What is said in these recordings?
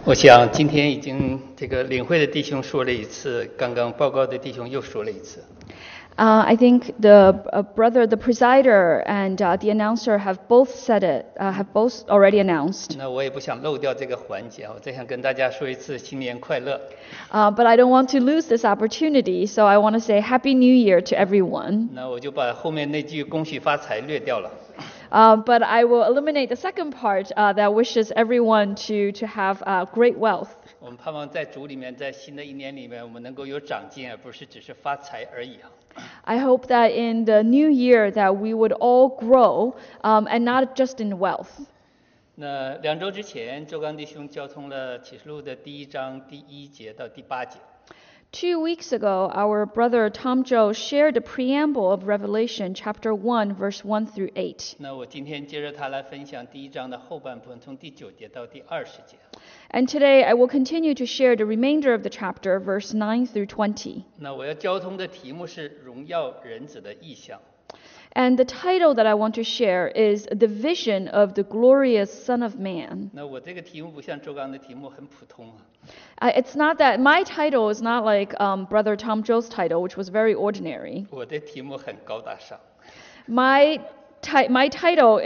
我想今天已经这个领会的弟兄说了一次，刚刚报告的弟兄又说了一次。 I think the brother, the presider, and the announcer have both said it, have both already announced. 那我也不想漏掉这个环节，我再想跟大家说一次新年快乐。 But I don't want to lose this opportunity, so I want to say Happy New Year to everyone. 那我就把后面那句恭喜发财略掉了。 But I will eliminate the second part that wishes everyone to have great wealth. 我们盼望在主里面，在新的一年里面，我们能够有长进，而不是只是发财而已。 I hope that in the new year that we would all grow, and not just in wealth. 那2周之前，周刚弟兄交通了启示录的第1章第1节到第8节。 2 weeks ago, our brother Tom Joe shared the preamble of Revelation chapter 1, verse 1 through 8. 那我今天接着他来分享第1章的后半部分，从第9节到第20节。 And today I will continue to share the remainder of the chapter, verse 9 through 20. 那我要交通的题目是荣耀人子的意象。 And the title that I want to share is The Vision of the Glorious Son of Man. 那我这个题目不像周刚的题目很普通啊。 It's not that my title is not like Brother Tom Joe's title, which was very ordinary. 我的题目很高大上。 My title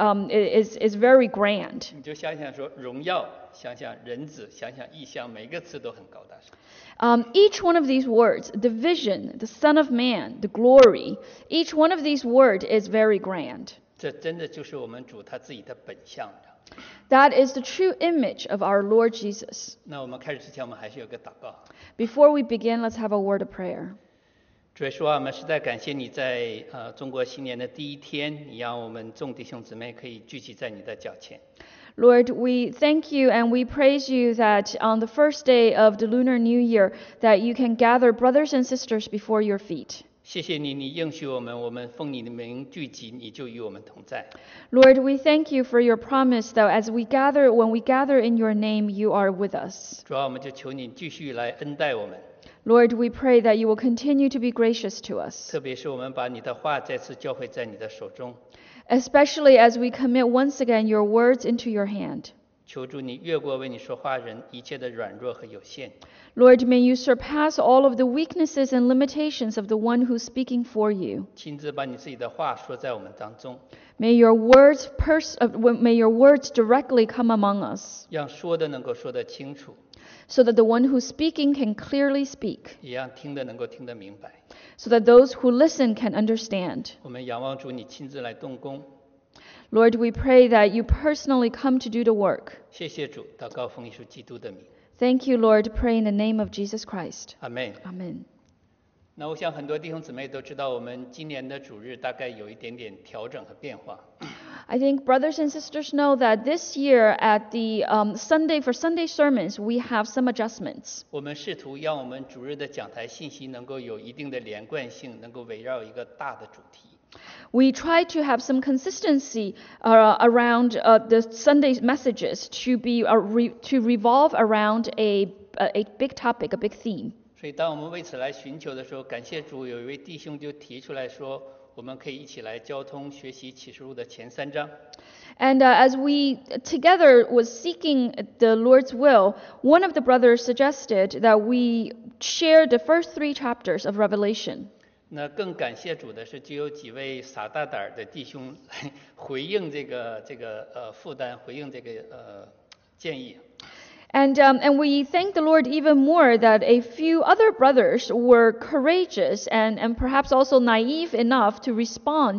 is very grand. 你就想想说荣耀，想想人子，想想意象，每个词都很高大上。 Each one of these words, the vision, the Son of Man, the glory, each one of these words is very grand. 这真的就是我们主他自己的本相。 That is the true image of our Lord Jesus. 那我们开始之前，我们还是有个祷告。 Before we begin, let's have a word of prayer. 主耶稣啊，我们实在感谢你在中国新年的第1天，你让我们众弟兄姊妹可以聚集在你的脚前。 Lord, we thank you and we praise you that on the first day of the Lunar New Year that you can gather brothers and sisters before your feet. 谢谢你，你应许我们，我们奉你的名聚集，你就与我们同在。 Lord, we thank you for your promise that when we gather in your name, you are with us. 主啊，我们就求你继续来恩待我们。 Lord, we pray that you will continue to be gracious to us. 特别是我们把你的话再次交回在你的手中。 Especially as we commit once again your words into your hand. 求主你越过为你说话人一切的软弱和有限。 Lord, may you surpass all of the weaknesses and limitations of the one who's speaking for you. 亲自把你自己的话说在我们当中。 May your words directly come among us. 让说的能够说得清楚。 So that the one who's speaking can clearly speak. 也让听的能够听得明白。 So that those who listen can understand. 我们仰望主你亲自来动工。 Lord, we pray that you personally come to do the work. 谢谢主，祷告奉耶稣基督的名。 Thank you, Lord. Pray in the name of Jesus Christ. Amen. Amen. 那我想很多弟兄姊妹都知道，我们今年的主日大概有一点点调整和变化。 I think brothers and sisters know that this year at the Sunday sermons, we have some adjustments. 我们试图让我们主日的讲台信息能够有一定的连贯性，能够围绕一个大的主题。 We try to have some consistency around the Sunday messages to revolve around a big topic, a big theme. 所以当我们为此来寻求的时候，感谢主，有一位弟兄就提出来说，我们可以一起来交通学习启示录的前3章。 And as we together was seeking the Lord's will, one of the brothers suggested that we share the first 3 chapters of Revelation. 那更感谢主的是，就有几位傻大胆的弟兄来回应这个负担，回应这个建议。 And we thank the Lord even more that a few other brothers were courageous and perhaps also naive enough to respond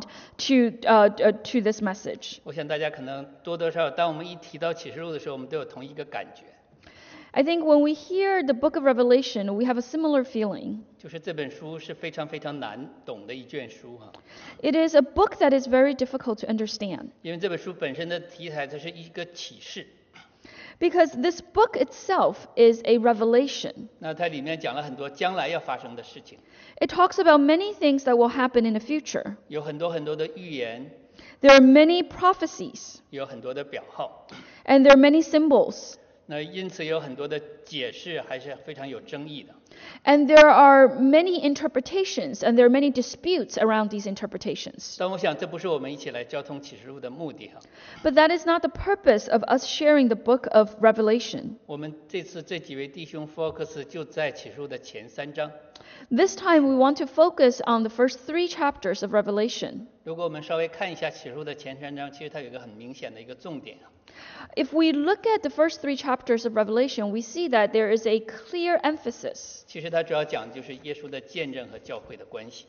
to this message. 我想大家可能多多少少，当我们一提到启示录的时候，我们都有同一个感觉。 I think when we hear the book of Revelation, we have a similar feeling. 就是这本书是非常非常难懂的一卷书哈。 It is a book that is very difficult to understand. 因为这本书本身的题材它是一个启示。 Because this book itself is a revelation. 那它里面讲了很多将来要发生的事情。 It talks about many things that will happen in the future. 有很多很多的预言。 There are many prophecies. 有很多的表号。 And there are many symbols. 那因此有很多的解释还是非常有争议的。 And there are many interpretations, and there are many disputes around these interpretations. 但我想这不是我们一起来交通启示录的目的哈。 But that is not the purpose of us sharing the book of Revelation. 我们这次这几位弟兄 focus 就在启示录的前3章。 This time we want to focus on the first 3 chapters of Revelation. 如果我们稍微看一下启示录的前3章，其实它有一个很明显的一个重点。 If we look at the first 3 chapters of Revelation, we see that there is a clear emphasis. 其实它主要讲的就是耶稣的见证和教会的关系。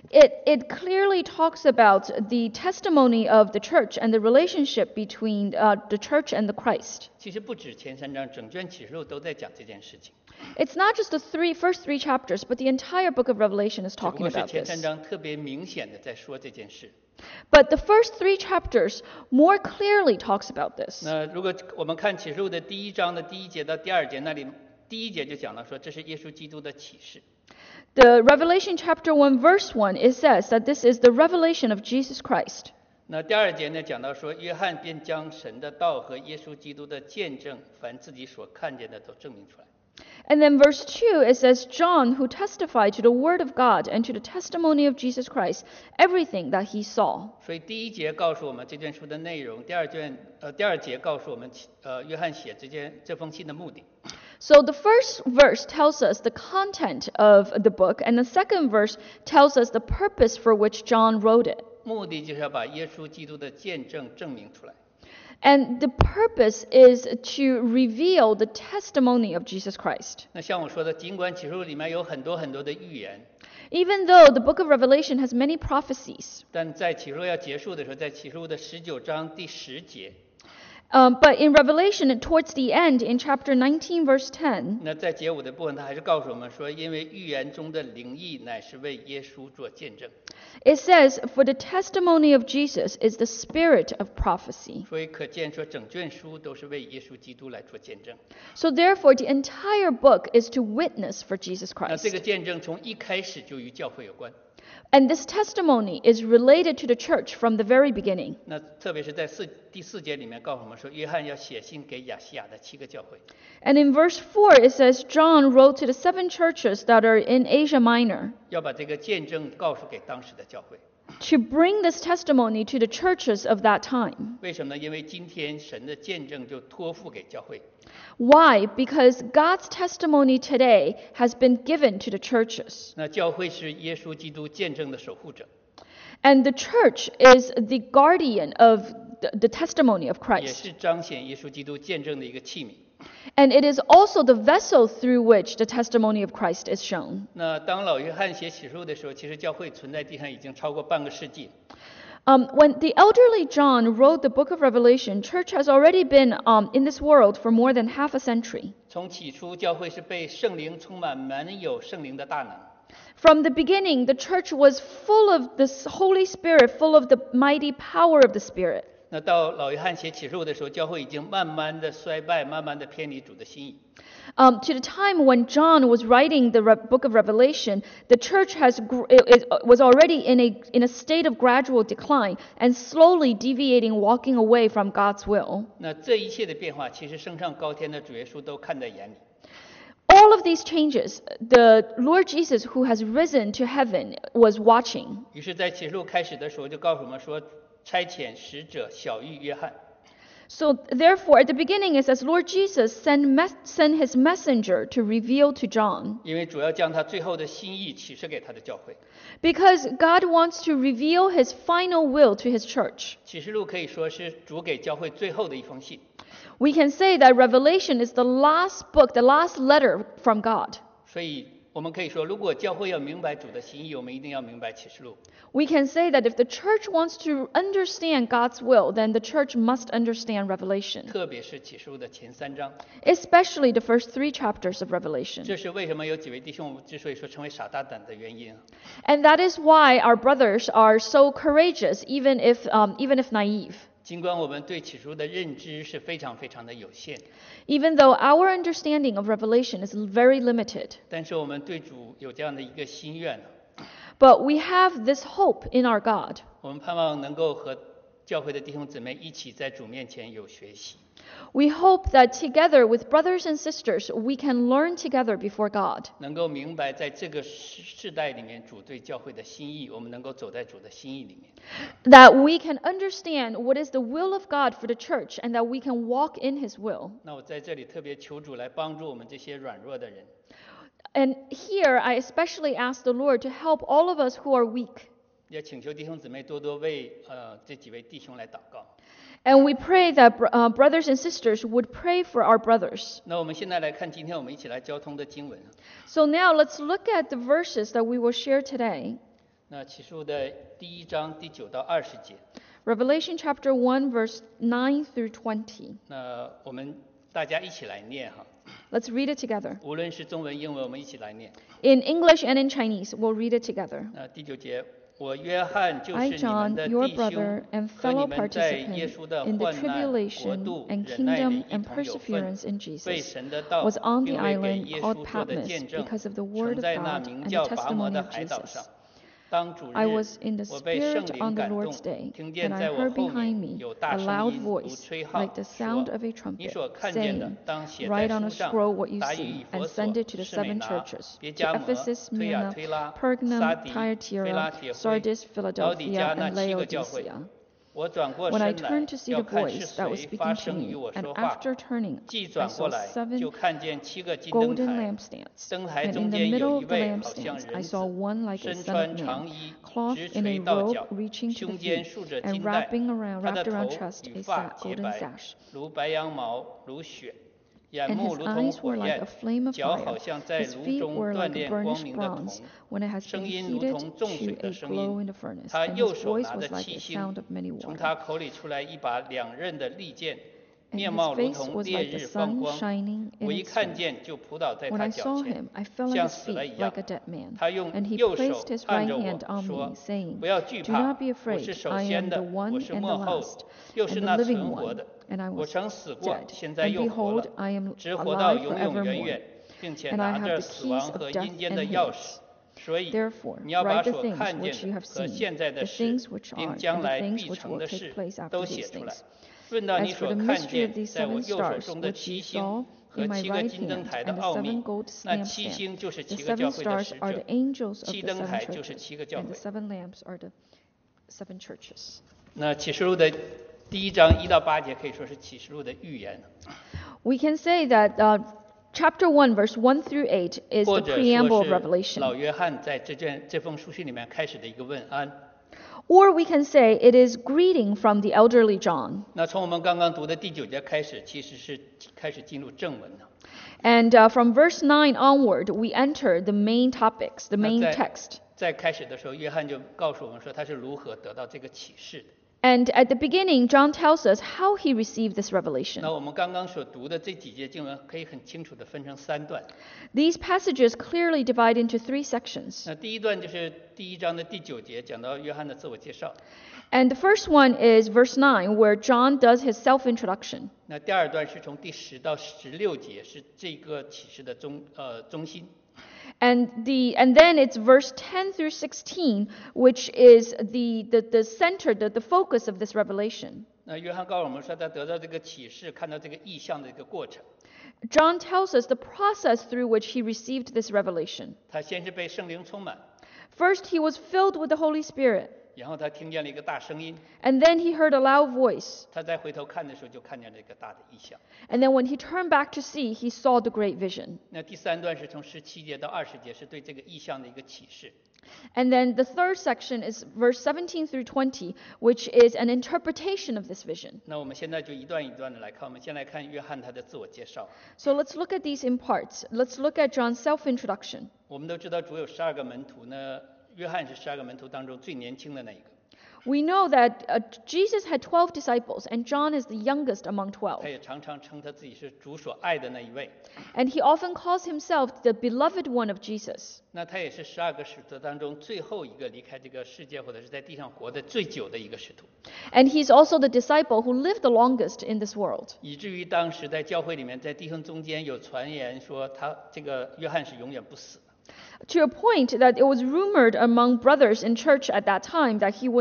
It clearly talks about the testimony of the church and the relationship between the church and the Christ. 其实不止前3章，整卷启示录都在讲这件事情。 It's not just the first three chapters, but the entire book of Revelation is 只不 talking 过是 about 前 this. 3章特别明显的在说这件事。 But the first 3 chapters more clearly talks about this. 那如果我们看启示录的第1章的第1节到第2节，那里第1节就讲了说这是耶稣基督的启示。 The Revelation chapter 1 verse 1, it says that this is the revelation of Jesus Christ. 那第2节呢，讲到说约翰便将神的道和耶稣基督的见证，凡自己所看见的都证明出来。 And then verse 2, it says, John, who testified to the word of God and to the testimony of Jesus Christ, everything that he saw. 所以第1节告诉我们这卷书的内容，第2节告诉我们约翰写这封信的目的。 So the first verse tells us the content of the book, and the second verse tells us the purpose for which John wrote it. 目的就是要把耶稣基督的见证证明出来。 And the purpose is to reveal the testimony of Jesus Christ. 那像我说的，尽管启示录里面有很多很多的预言， Even though the book of Revelation has many prophecies, 但在启示录要结束的时候，在启示录的19章第10节， but in Revelation, towards the end, in chapter 19, verse 10, 那在结尾的部分，他还是告诉我们说，因为预言中的灵意乃是为耶稣做见证。 it says, For the testimony of Jesus is the spirit of prophecy. 所以可见说，整卷书都是为耶稣基督来做见证。 So therefore, the entire book is to witness for Jesus 那这 Christ. 个见证从一开始就与教会有关。 And this testimony is related to the church from the very beginning. 那特别是在第4节里面告诉我们说，约翰要写信给亚细亚的7个教会。 And in verse 4, it says, John wrote to the 7 churches that are in Asia Minor 要把这个见证告诉给当时的教会。 to bring this testimony to the churches of that time. 为什么呢？因为今天神的见证就托付给教会。 Why? Because God's testimony today has been given to the churches. 那教会是耶稣基督见证的守护者， And the church is the guardian of the testimony of 也 Christ. 是彰显耶稣基督见证的一个器皿。 And it is also the vessel through which the testimony of Christ is shown. 那当老约翰写启示录的时候，其实教会存在地上已经超过半个世纪。 When the elderly John wrote the book of Revelation, church has already been in this world for more than half a century. 从起初，教会是被圣灵充满，满有圣灵的大能。 From the beginning, the church was full of this Holy Spirit, full of the mighty power of the Spirit. 那到老约翰写启示录的时候，教会已经慢慢的衰败，慢慢的偏离主的心意。 To the time when John was writing the book of Revelation, the church was already in a state of gradual decline and slowly deviating, walking away from God's will. 那这一切的变化，其实升上高天的主耶稣都看在眼里。 All of these changes, the Lord Jesus, who has risen to heaven, was watching. 于是，在启示录开始的时候，就告诉我们说，差遣使者小玉约翰。 So therefore, at the beginning, it says, Lord Jesus sent his messenger to reveal to John. 因为主要将他最后的心意启示给他的教会。 Because God wants to reveal his final will to his church. 启示录可以说是主给教会最后的一封信。 We can say that Revelation is the last book, the last letter from God. 所以我们可以说，如果教会要明白主的心意，我们一定要明白启示录。 We can say that if the church wants to understand God's will, then the church must understand Revelation, 特别是启示录的前3章。 especially the first 3 chapters of Revelation. 这是为什么有几位弟兄之所以说成为傻大胆的原因。 And that is why our brothers are so courageous, even if naive. 尽管我们对启示录的认知是非常非常的有限， Even though our understanding of Revelation is very limited, 但是我们对主有这样的一个心愿， but we have this hope in our God. 我们盼望能够和教会的弟兄姊妹一起在主面前有学习。 We hope that together with brothers and sisters, we can learn together before God. 能够明白在这个世代里面主对教会的心意，我们能够走在主的心意里面。 That we can understand what is the will of God for the church and that we can walk in His will. 那我在这里特别求主来帮助我们这些软弱的人。 And here I especially ask the Lord to help all of us who are weak. 也请求弟兄姊妹多多为这几位弟兄来祷告。 And we pray that brothers and sisters would pray for our brothers. 那我们现在来看今天我们一起来交通的经文。 So now let's look at the verses that we will share today. 那启示录的第1章第9到20节。 Revelation chapter 1 verse 9 through 20. 那我们大家一起来念哈。 Let's read it together. 无论是中文、英文，我们一起来念。 In English and in Chinese, we'll read it together. 第9节。我约翰就是 I, 你们 John, 的 your 弟兄 brother and 和你 fellow 们在耶稣 participant 的 in the 患难、国 tribulation 度、 and 忍耐里 kingdom 一 and 同有份， perseverance in 为 Jesus, 神的道 was on the 并为给 island 耶 called 稣做的 Patmos 见证， because of the 曾 word of 在那 God 名 and 叫 the 拔摩 testimony 的 of 海岛 Jesus. 上。当主 I 日 was in the 我被圣 Spirit 灵 on the 感动 Lord's day, 听见 and I 在我 heard 后 behind 面 me 有 a 大声 loud 音如 voice 吹号 like the sound 说 of a 你 trumpet, 所看见的 saying, 当写在 Write on a 书上 scroll what you 打 see, 以弗 and 所 send it to the 士美 seven 拿 churches, 别 to 加摩 Ephesus, 推亚 Smyrna, 推拉撒 Pergamum, 底腓拉 Thyatira, 铁灰 Sardis, 老底嘉 Philadelphia, 那 and 7个教会。 Laodicea. 我转过 When I 身来 turned to see 要 the 看是 voice that was 谁发 speaking to 声与 me, 我 and 说话， after turning, 既 I 转过 saw 来 7 就看见7个金灯 golden 台， lampstands, 灯台 and 中 in the 间 middle 有 of 一 the 位好像 lampstands I 人 saw 子， one like a 身 son 穿 of 长 man, 衣， clothed 直 in 垂 a 到 robe 脚， reaching to 胸 the 间 feet, 束着 and 金带， wrapping around, 他的 wrapped around 头 chest 与 a 发 sack, 洁 golden 白， sash. 如白羊毛，如雪。眼 And 目 his 如同 eyes 火 were like 焰 a，flame of 脚 fire. 好像在 His 炉 feet 中 were 锻 like 炼光 burnished 明的铜， bronze when it has 声 been 音如 heated 同众水 to 的 a 声 glow 音。 in the furnace, 他 and 右 his 手 voice 拿着 was like 七 the 星 sound of many， 从 waters. 他口里出来一把2刃的利剑， And 面 his 貌如 face 同 was 烈 like the 日放 sun 光。 shining 我 in 一 its 看 strength. 见就扑倒在 When 他 I 脚 saw 前， him, I fell at 像 his 死了 feet 一样 like a。dead man. 他用 And he 右手 placed his 按 right 着 hand 我 on 说 me, saying, 不要惧 Do 怕， not be 我 afraid, 是首 I 先 am 的， the 我 one 是 and the 末后的， last, 又是 and the 那 living 存活 one. 的。 And I 我 was 曾死过， dead, 现在 and 又活了 behold, I am 直活到 alive 永永远 forevermore. 远，并且 And I 拿 have 着 the 死亡 keys of 和 death 阴间的 and 钥 Hades. 匙。所以 Therefore, 你要把 write the 所 things 看见 which 的 you have 和 seen, 现在的 the 事 things which 并 are, 将 and the 来 things 必 which 成 will 的 take 事 place after 都 these 写出来。 things. 论到 As 你 for 所 the 看 mystery 见 of these 在我 7 右手 stars, 中的 which 七 you 星 saw 和 in my 7个 right 金灯 hand, 台的 and the 奥秘 7 gold， 那7 lampstands. 星就是 The 7个 7 教会的 stars 使 are 者 the，angels of 7 the 灯 7 台就是7 churches, 个教 and the 会。 7 lamps are the 7 churches. 那启示录的第1章1到8节可以说是启示录的预言， We can say that chapter 1, verse 1 through 8 is 或 the 者 preamble 说 of 是 Revelation. 老约翰在这封书信里面开始的一个问安。 Or we can say it is greeting from the elderly John. 那从我们刚刚读的第9节开始，其实是开始进入正文了。 And from verse 9 onward, we enter the main topics, the main 那 text. 在开始的时候，约翰就告诉我们说他是如何得到这个启示的。 And at the beginning, John tells us how he received this revelation. 那我们刚刚所读的这几节经文可以很清楚地分成3段。 These passages clearly divide into 3 sections. 那第1段就是第1章的第9节，讲到约翰的自我介绍。 And the first one is verse 9, where John does his self-introduction. 那第2段是从第10到16节，是这个启示的中心。 And then it's verse 10 through 16, which is the center, the focus of this revelation. 那约翰告诉我们说，他得到这个启示，看到这个意象的一个过程。 John tells us the process through which he received this revelation. 他先是被圣灵充满， First, he was filled with the Holy Spirit. 然后他听见了一个大声音， And then he heard a loud voice. 他再回头看的时候就看见了一个大的意象。 And then when he turned back to see, he saw the great vision. 那第3段是从17节到20节，是对这个意象的一个启示。 And then the third section is verse 17 through 20, which is an interpretation of this vision. 那我们现在就一段一段的来看，我们先来看约翰他的自我介绍。 So let's look at these in parts. Let's look at John's self-introduction. 我们都知道主有12个门徒呢，约翰是12个门徒当中最年轻的那一个。 We know that Jesus had 12 disciples, and John is the youngest among 12. 他也常常称他自己是主所爱的那一位。 And he often calls himself the beloved one of Jesus. 那他也是12个使徒当中最后一个离开这个世界或者是在地上活得最久的一个使徒。 And he's also the disciple who lived the longest in this world. 以至于当时在教会里面，在弟兄中间有传言说他这个约翰是永远不死的。 to a point that it was rumored among brothers in church at that time that he would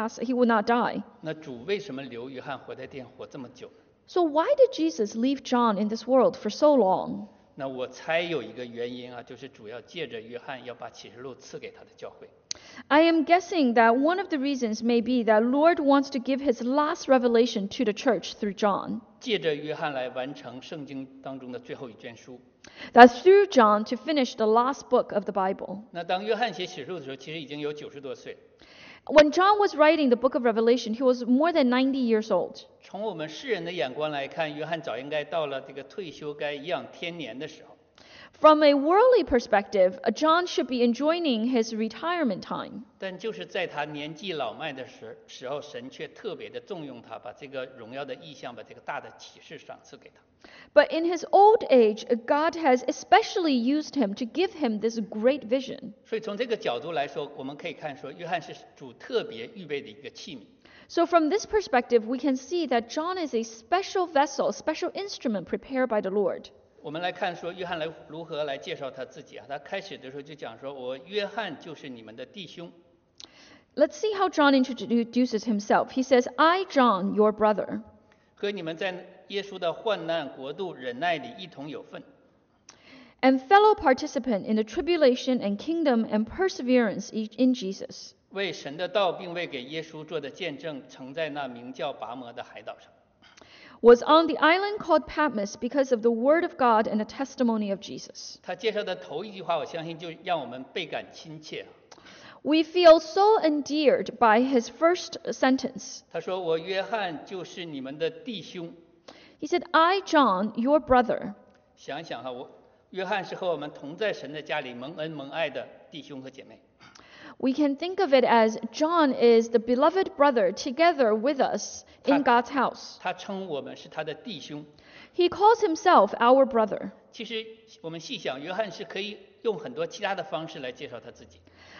not die. 那主为什么留约翰活在地上活这么久呢？ So why did Jesus leave John in this world for so long? 那我猜有一个原因啊，就是主要借着约翰要把启示录赐给他的教会。 I am guessing that one of the reasons may be that Lord wants to give his last revelation to the church through John. 借着约翰来完成圣经当中的最后一卷书。 That's through John to finish the last book of the Bible. 那当约翰写启示录的时候，其实已经有90多岁。 When John was writing the book of Revelation, he was more than 90 years old. 从我们世人的眼光来看，约翰早应该到了这个退休该颐养天年的时候。 From a worldly perspective, John should be enjoying his retirement time. 但就是在他年纪老迈的时候，神却特别的重用他，把这个荣耀的意象，把这个大的启示赏赐给他。 But in his old age, God has especially used him to give him this great vision. 所以从这个角度来说，我们可以看说，约翰是主特别预备的一个器皿。 So from this perspective, we can see that John is a special vessel, a special instrument prepared by the Lord. 我们来看说，约翰如何来介绍他自己啊？他开始的时候就讲说：“我约翰就是你们的弟兄。” Let's see how John introduces himself. He says, I, John, your brother, 和你们在耶稣的患难、国度、忍耐里一同有份。 and fellow participant in the tribulation and kingdom and perseverance in Jesus, 为神的道，并为给耶稣做的见证，曾在那名叫拔摩的海岛上。 was on the island called Patmos because of the word of God and the testimony of Jesus. 他介绍的头一句话，我相信就让我们倍感亲切。 We feel so endeared by his first sentence. 他说：“我约翰就是你们的弟兄。” He said, I, John, your brother. 想一想哈，约翰是和我们同在神的家里蒙恩蒙爱的弟兄和姐妹。 We can think of it as John is the beloved brother together with us in God's house. 他称我们是他的弟兄。 He calls himself our brother. 其实我们细想，约翰是可以用很多其他的方式来介绍他自己。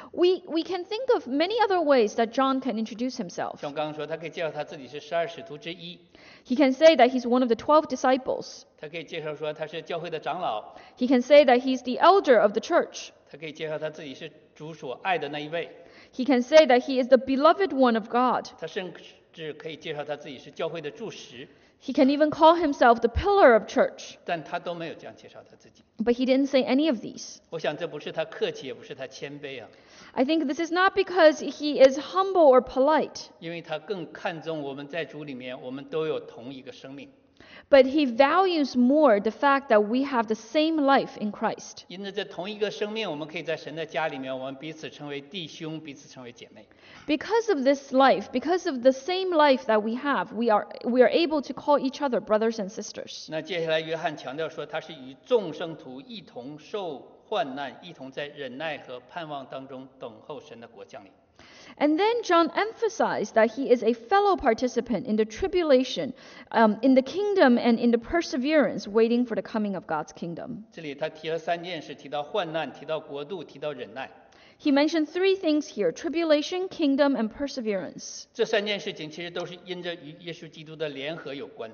We can think of many other ways that John can introduce himself. 像我刚刚说，他可以介绍他自己是12使徒之一， He can say that he's one of the 12 disciples. 他可以介绍说他是教会的长老， He can say that he's the elder of the church. 他可以介绍他自己是主所爱的那一位， He can say that he is the beloved one of God. 他甚至可以介绍他自己是教会的柱石， He can even call himself the pillar of church. 但他都没有这样介绍他自己。 But he didn't say any of these. 我想这不是他客气，也不是他谦卑啊， I think this is not because he is humble or polite, 因为他更看重我们在主里面，我们都有同一个生命。 but he values more the fact that we have the same life in Christ. 因着这同一个生命，我们可以在神的家里面，我们彼此成为弟兄，彼此成为姐妹。 Because of this life, because of the same life that we have, we are able to call each other brothers and sisters. 那接下来，约翰强调说，他是与众圣徒一同受患难，一同在忍耐和盼望当中等候神的国降临。 And then John emphasized that he is a fellow participant in the tribulation, in the kingdom, and in the perseverance waiting for the coming of God's kingdom. 这里他提了3件事，提到患难，提到国度，提到忍耐。 He mentioned 3 things here: tribulation, kingdom, and perseverance. 这3件事情其实都是因着与耶稣基督的联合有关的。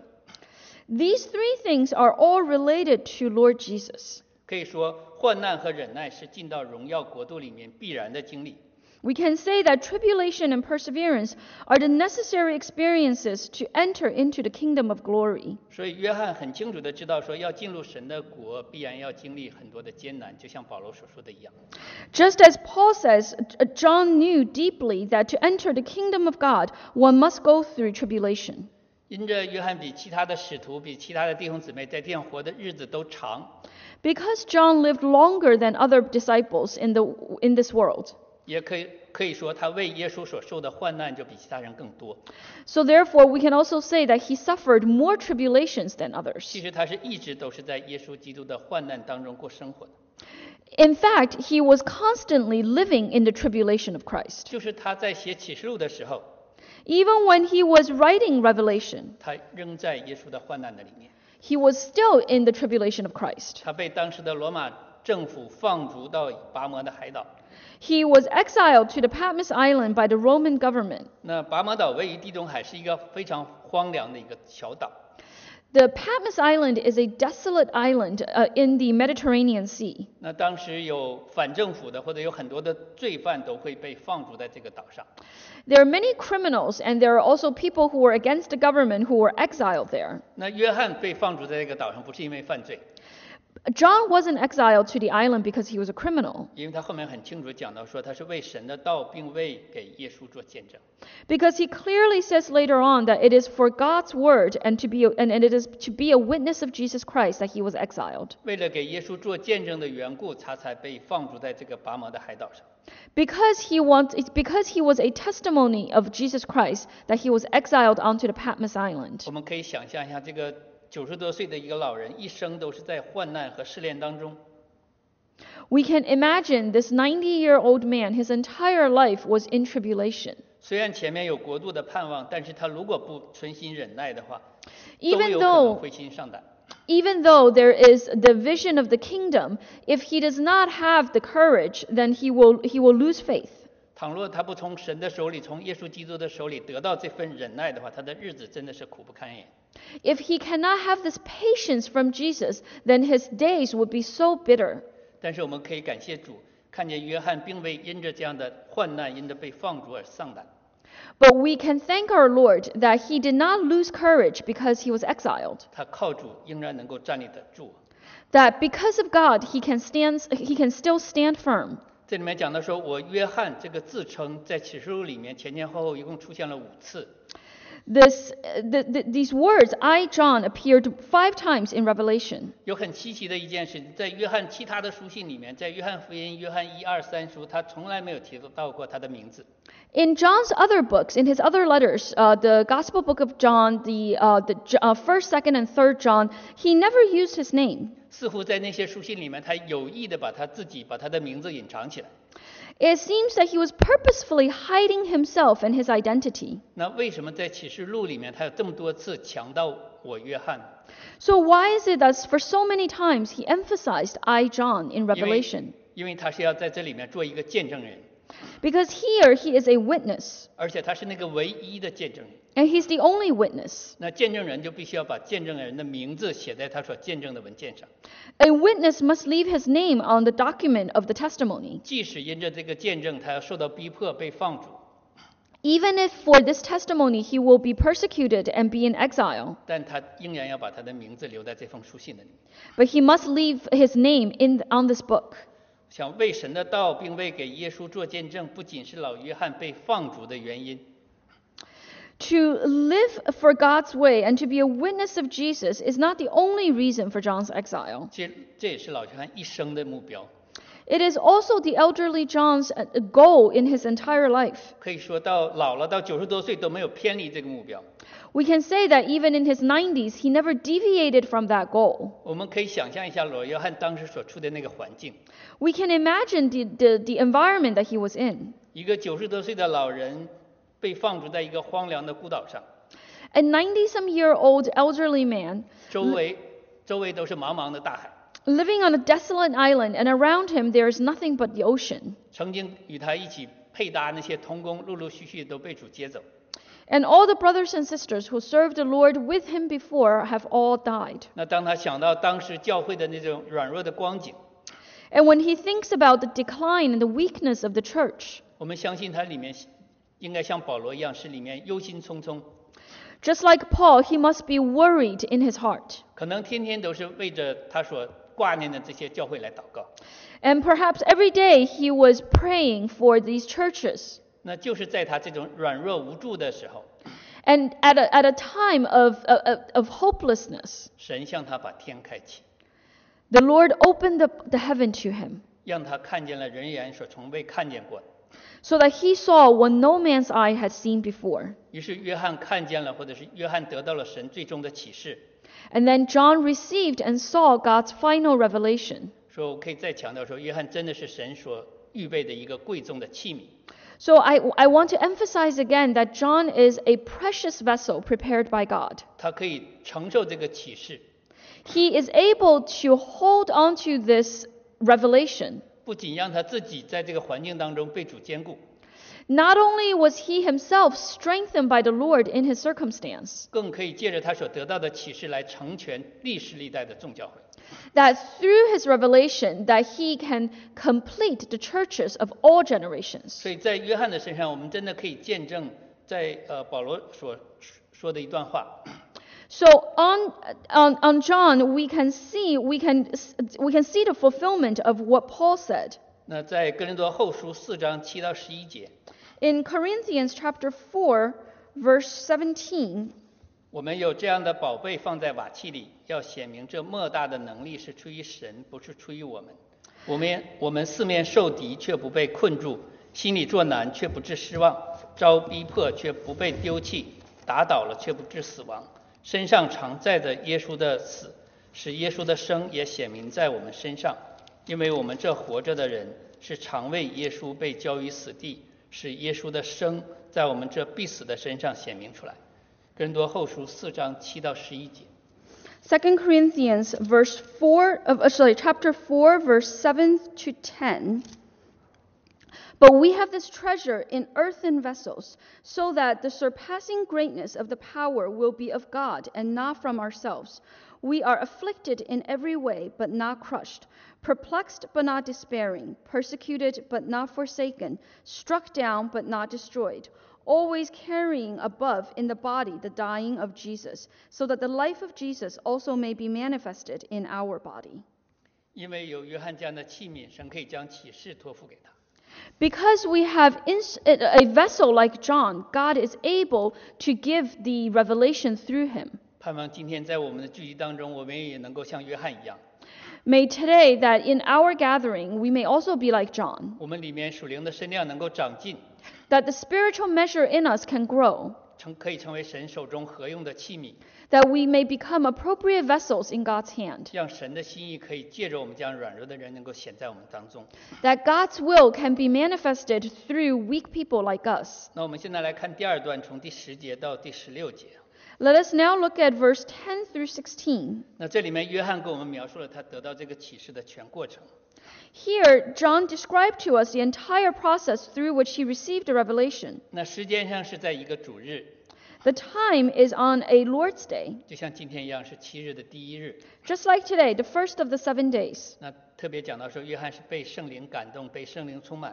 These 3 things are all related to Lord Jesus. 可以说，患难和忍耐是进到荣耀国度里面必然的经历。 We can say that tribulation and perseverance are the necessary experiences to enter into the kingdom of glory. 所以约翰很清楚的知道说，要进入神的国，必然要经历很多的艰难，就像保罗所说的一样。 Just as Paul says, John knew deeply that to enter the kingdom of God, one must go through tribulation. 因着约翰比其他的使徒、比其他的弟兄姊妹在地上活的日子都长， Because John lived longer than other disciples in this world. 也可以说他为耶稣所受的患难就比其他人更多。 So therefore, we can also say that he suffered more tribulations than others. 其实他是一直都是在耶稣基督的患难当中过生活的。 In fact, he was constantly living in the tribulation of Christ. 就是他在写启示录的时候， Even when he was writing Revelation, 他仍在耶稣的患难的里面。 he was still in the tribulation of Christ. 他被当时的罗马政府放逐到拔摩的海岛。 He was exiled to the Patmos Island by the Roman government. 那拔摩岛位于地中海，是一个非常荒凉的一个小岛。 The Patmos Island is a desolate island in the Mediterranean Sea. 那当时有反政府的或者有很多的罪犯都会被放逐在这个岛上。 There are many criminals, and there are also people who were against the government who were exiled there. 那约翰被放逐在这个岛上不是因为犯罪， John wasn't exiled to the island because he was a criminal, 因为他后面很清楚讲到说他是为神的道并为给耶稣做见证。 because he clearly says later on that it is for God's word and it is to be a witness of Jesus Christ that he was exiled. 为了给耶稣做见证的缘故，他才被放逐在这个拔摩的海岛上。 Because he was a testimony of Jesus Christ that he was exiled onto the Patmos Island. 我们可以想象一下，这个90多岁的一个老人，一生都是在患难和试炼当中。 We can imagine this 90-year-old man, his entire life was in tribulation. 虽然前面有国度的盼望，但是他如果不存心忍耐的话，都 Even 有可能 though 灰心丧胆。 Even though there is the vision of the kingdom, if he does not have the courage, then he will lose faith. 倘若他不从神的手里，从耶稣基督的手里得到这份忍耐的话，他的日子真的是苦不堪言。 If he cannot have this patience from Jesus, then his days would be so bitter. 但是我们可以感谢主，看见约翰并未因着这样的患难，因着被放逐而丧胆。 But we can thank our Lord that he did not lose courage because he was exiled. 他靠主仍然能够站立得住。 That because of God, he can still stand firm. 这里面讲到说，我约翰这个自称在启示录里面前前后后一共出现了5次。 These words, I, John, appeared 5 times in Revelation. 有很稀奇的一件事，在约翰其他的书信里面，在约翰福音、约翰1、2、3书，他从来没有提到过他的名字。 In John's other books, in his other letters, the Gospel book of John, the 1st, 2nd, and 3rd John, he never used his name. 似乎在那些书信里面，他有意的把他的名字隐藏起来。 It seems that he was purposefully hiding himself and his identity. 那为什么在启示录里面，他有这么多次强调我约翰？ So why is it that for so many times he emphasized I, John, in Revelation? 因为他是要在这里面做一个见证人， Because here he is a witness, 而且他是那个唯一的见证人。 and he's the only witness. 那见证人就必须要把见证人的名字写在他所见证的文件上， A witness must leave his name on the document of the testimony. 即使因着这个见证，他要受到逼迫被放逐， Even if for this testimony he will be persecuted and be in exile, 但他仍然要把他的名字留在这封书信的里面。 but he must leave his name on this book. 想为神的道并为给耶稣做见证，不仅是老约翰被放逐的原因， To live for God's way and to be a witness of Jesus is not the only reason for John's exile. 这也是老约翰一生的目标。 It is also the elderly John's goal in his entire life. 可以说到老了，到90多岁都没有偏离这个目标。 We can say that even in his 90s, he never deviated from that goal. 我们可以想象一下老约翰当时所处的那个环境， We can imagine the environment that he was in. 一个90多岁的老人被放逐在一个荒凉的孤岛上， A 90-some-year-old elderly man 周围都是茫茫的大海。 living on a desolate island, and around him there is nothing but the ocean. 曾经与他一起配搭那些同工，陆陆续续都被主接走。 And all the brothers and sisters who served the Lord with him before have all died. 那当他想到当时教会的那种软弱的光景， And when he thinks about the decline and the weakness of the church, 我们相信他里面应该像保罗一样，是里面忧心忡忡， just like Paul, he must be worried in his heart. 可能天天都是为着他所挂念的这些教会来祷告。 And perhaps every day he was praying for these churches. 那就是在他这种软弱无助的时候， And at a time of hopelessness, 神向他把天开启， the Lord opened the heaven to him, 让他看见了人眼所从未看见过的。 so that he saw what no man's eye had seen before. 于是约翰看见了，或者是约翰得到了神最终的启示。 And then John received and saw God's final revelation. 说我可以再强调说，约翰真的是神所预备的一个贵重的器皿。 So I want to emphasize again that John is a precious vessel prepared by God. 他可以承受这个启示， He is able to hold on to this revelation, 不仅让他自己在这个环境当中被主坚固， Not only was he himself strengthened by the Lord in his circumstance, 更可以借着他所得到的启示来成全历世历代的众教会。 that through his revelation that he can complete the churches of all generations. 所以在约翰的身上，我们真的可以见证在保罗所说的一段话。 So on John we can see the fulfillment of what Paul said. 那在哥林多后书4章7到11节， In Corinthians chapter 4 verse 17, 我们有这样的宝贝放在瓦器里，要显明这莫大的能力是出于神，不是出于我们。我们四面受敌，却不被困住；心里作难，却不致失望；遭逼迫，却不被丢弃；打倒了，却不致死亡。身上常载着耶稣的死，使耶稣的生也显明在我们身上。因为我们这活着的人，是常为耶稣被交于死地，使耶稣的生在我们这必死的身上显明出来。哥林多后书4章7到11节。 2 Corinthians chapter 4 verse 7 to 10. But we have this treasure in earthen vessels, so that the surpassing greatness of the power will be of God and not from ourselves. We are afflicted in every way, but not crushed, perplexed but not despairing, persecuted but not forsaken, struck down but not destroyed, always carrying above in the body the dying of Jesus, so that the life of Jesus also may be manifested in our body. 因为有约翰这样的器皿，神可以将启示托付给他。 Because we have a vessel like John, God is able to give the revelation through him. 盼望今天在我们的聚集当中，我们也能够像约翰一样， May today that in our gathering we may also be like John, 我们里面属灵的身量能够长进， that the spiritual measure in us can grow, 可以成为神手中合用的器皿， that we may become appropriate vessels in God's hand, 让神的心意可以借着我们这样软弱的人能够显在我们当中。 that God's will can be manifested through weak people like us. 那我们现在来看第二段，从第10节到第16节。 Let us now look at verse 10 through 16. 那这里面约翰给我们描述了他得到这个启示的全过程。 Here, John described to us the entire process through which he received the revelation. 那时间上是在一个主日， The time is on a Lord's Day, 就像今天一样是7日的第1日。 just like today, the first of the 7 days. 那特别讲到说，约翰是被圣灵感动，被圣灵充满。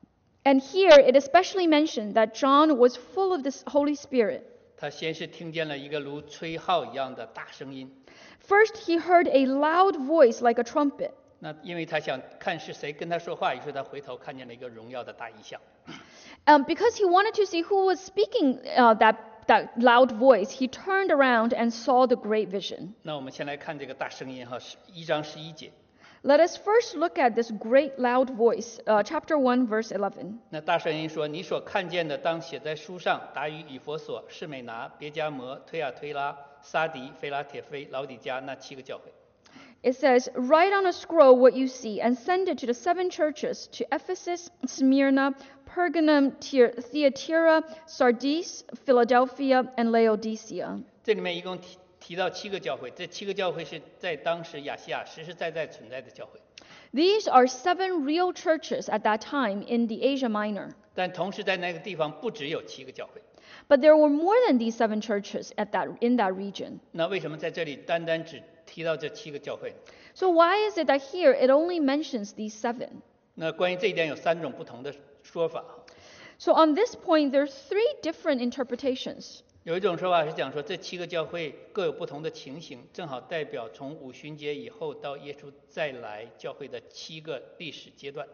And here it especially mentioned that John was full of this Holy Spirit. 他先是听见了一个如吹号一样的大声音， First, he heard a loud voice like a trumpet. 那因为他想看是谁跟他说话，于是他回头看见了一个荣耀的大异象。 Because he wanted to see who was speaking that loud voice, he turned around and saw the great vision. 那我们先来看这个大声音哈，1章11节。 Let us first look at this great loud voice, chapter 1, verse 11. 那大声音说：“你所看见的，当写在书上，达于以弗所、士美拿、别迦摩、推亚推拉、撒迪、腓拉铁非、老底加那7个教会。” It says, "Write on a scroll what you see and send it to the 7 churches, to Ephesus, Smyrna, Pergamum, Thyatira, Sardis, Philadelphia, and Laodicea." 这里面一共提到7个教会，这7个教会是在当时亚细亚实实在在存在的教会。 These are 7 real churches at that time in the Asia Minor. 但同时在那个地方不只有7个教会。 But there were more than these 7 churches in that region. 那为什么在这里单单只提到这7个教会？ So why is it that here it only mentions these 7? 那关于这一点有3种不同的说法。 So on this point, there are 3 different interpretations. 有一种说法是讲说，这7个教会各有不同的情形，正好代表从五旬节以后到耶稣再来教会的7个历史阶段。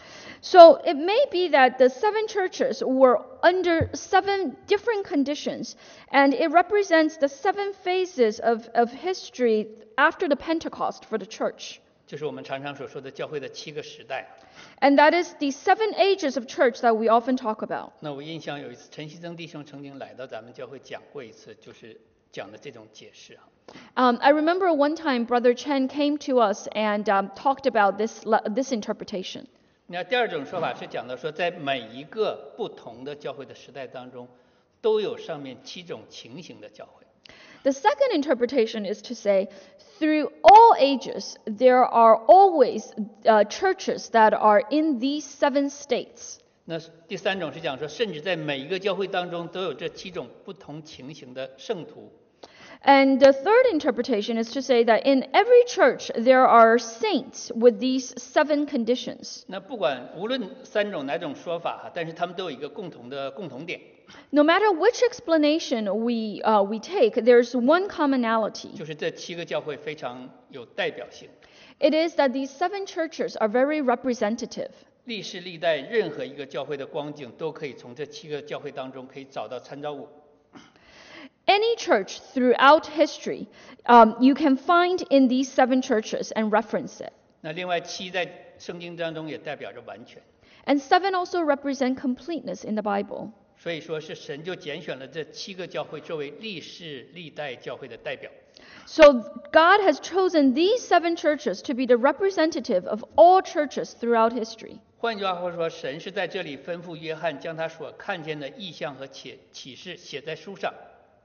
So it may be that the 7 churches were under 7 different conditions, and it represents the 7 phases of history after the Pentecost for the church. 就是我们常常所说的教会的7个时代。 And that is the 7 ages of church that we often talk about. 那我印象有一次陈锡曾弟兄曾经来到咱们教会讲过一次，就是讲的这种解释啊。 I remember one time Brother Chen came to us and talked about this interpretation. 那第二种说法是讲到说，在每一个不同的教会的时代当中，都有上面7种情形的教会。 The second interpretation is to say, through all ages, there are always churches that are in these 7 states. 那第三种是讲说，甚至在每一个教会当中都有这7种不同情形的圣徒。 And the third interpretation is to say that in every church there are saints with these 7 conditions. 那无论3种哪种说法但是他们都有一个共同点， No matter which explanation we take, there's one commonality. 就是这7个教会非常有代表性。 It is that these 7 churches are very representative. 历世历代任何一个教会的光景都可以从这7个教会当中可以找到参照物。 Any church throughout history, you can find in these 7 churches and reference it. 那另外7在圣经当中也代表着完全， And 7 also represent completeness in the Bible. 所以说是神就拣选了这7个教会作为历世历代教会的代表。 So God has chosen these 7 churches to be the representative of all churches throughout history. 换句话说，神是在这里吩咐约翰将他所看见的异象和启示写在书上。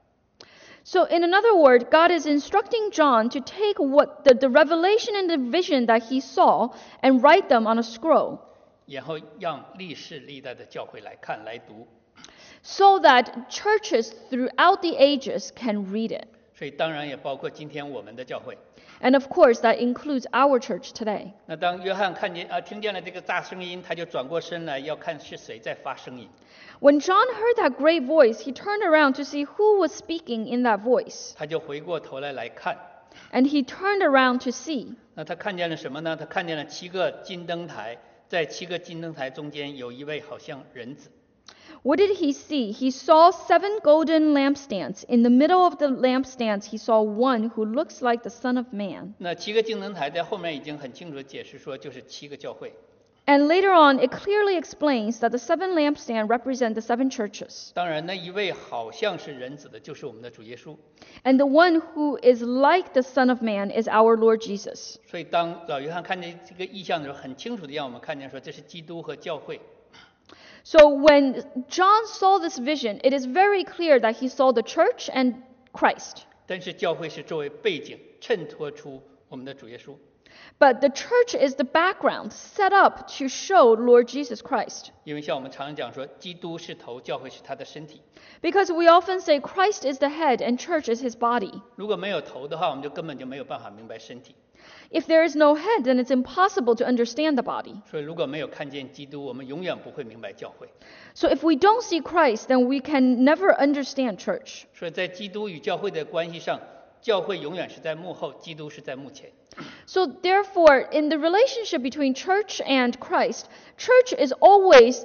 So in another word, God is instructing John to take what the revelation and the vision that he saw and write them on a scroll, 然后让历世历代的教会来看来读。 so that churches throughout the ages can read it. 所以当然也包括今天我们的教会。 And of course, that includes our church today. 那当约翰听见了这个大声音，他就转过身来要看是谁在发声音。 When John heard that great voice, he turned around to see who was speaking in that voice. 他就回过头来看。 And he turned around to see. 那他看见了什么呢？他看见了7个金灯台，在7个金灯台中间有一位好像人子。 What did he see? He saw 7 golden lampstands. In the middle of the lampstands, he saw one who looks like the Son of Man. 那7个金灯台在后面已经很清楚地解释说，就是7个教会。 And later on, it clearly explains that the 7 lampstands represent the 7 churches. 当然，那一位好像是人子的，就是我们的主耶稣。 And the one who is like the Son of Man is our Lord Jesus. 所以，当老约翰看见这个异象的时候，很清楚地让我们看见说，这是基督和教会。 So when John saw this vision, it is very clear that he saw the church and Christ. 但是教会是作为背景，衬托出我们的主耶稣。 But the church is the background set up to show Lord Jesus Christ. 因为像我们常常讲说，基督是头，教会是他的身体。 Because we often say Christ is the head and church is his body. 如果没有头的话，我们就根本就没有办法明白身体。 If there is no head, then it's impossible to understand the body. 所以，如果没有看见基督，我们永远不会明白教会。 So if we don't see Christ, then we can never understand church. 所以在基督与教会的关系上，教会永远是在幕后，基督是在幕前。 So therefore, in the relationship between church and Christ, church is always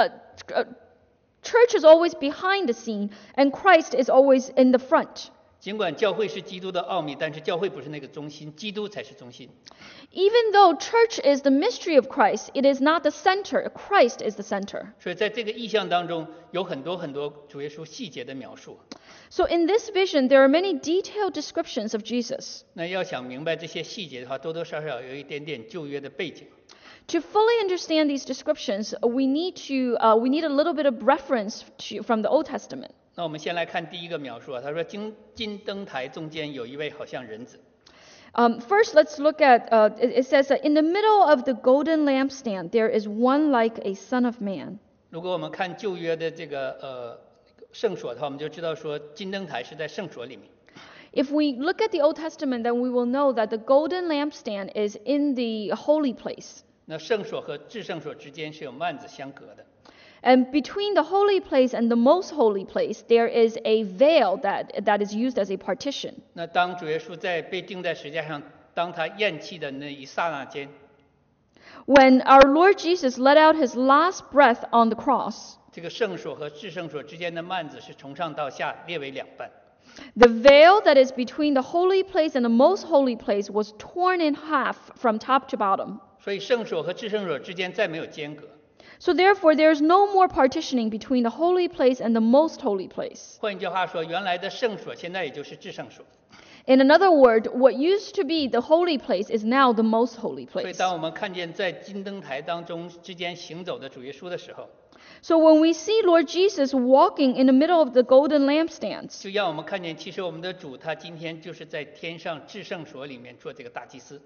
behind the scene, and Christ is always in the front. 尽管教会是基督的奥秘，但是教会不是那个中心，基督才是中心。 Even though church is the mystery of Christ, it is not the center. Christ is the center. 所以在这个意象当中，有很多主耶稣细节的描述。 So in this vision, there are many detailed descriptions of Jesus. 那要想明白这些细节的话，多多少少有一点点旧约的背景。 To fully understand these descriptions, we need a little bit of reference from the Old Testament. 那我们先来看第一个描述他说金灯台中间有一位好像人子。 First, let's look at, it says that in the middle of the golden lampstand, there is one like a son of man. 如果我们看旧约的这个圣所的话，我们就知道说金灯台是在圣所里面。 If we look at the Old Testament, then we will know that the golden lampstand is in the holy place. 那圣所和至圣所之间是有幔子相隔的。 And between the holy place and the most holy place, there is a veil that is used as a partition. 那当主耶稣被钉在十字架上，当他咽气的那一刹那间， When our Lord Jesus let out his last breath on the cross, 这个圣所和至圣所之间的幔子是从上到下裂为两半。 the veil that is between the holy place and the most holy place was torn in half from top to bottom. 所以圣所和至圣所之间再没有间隔。 So therefore, there is no more partitioning between the holy place and the most holy place. 换句话说，原来的圣所现在也就是至圣所。 In another word, what used to be the holy place is now the most holy 所以 place. 当我们看见在金灯台当中之间行走的主耶稣的时候， So when we see Lord Jesus walking in the middle of the golden lampstands, 就让我们看见，其实我们的主他今天就是在天上至圣所里面做这个大祭司。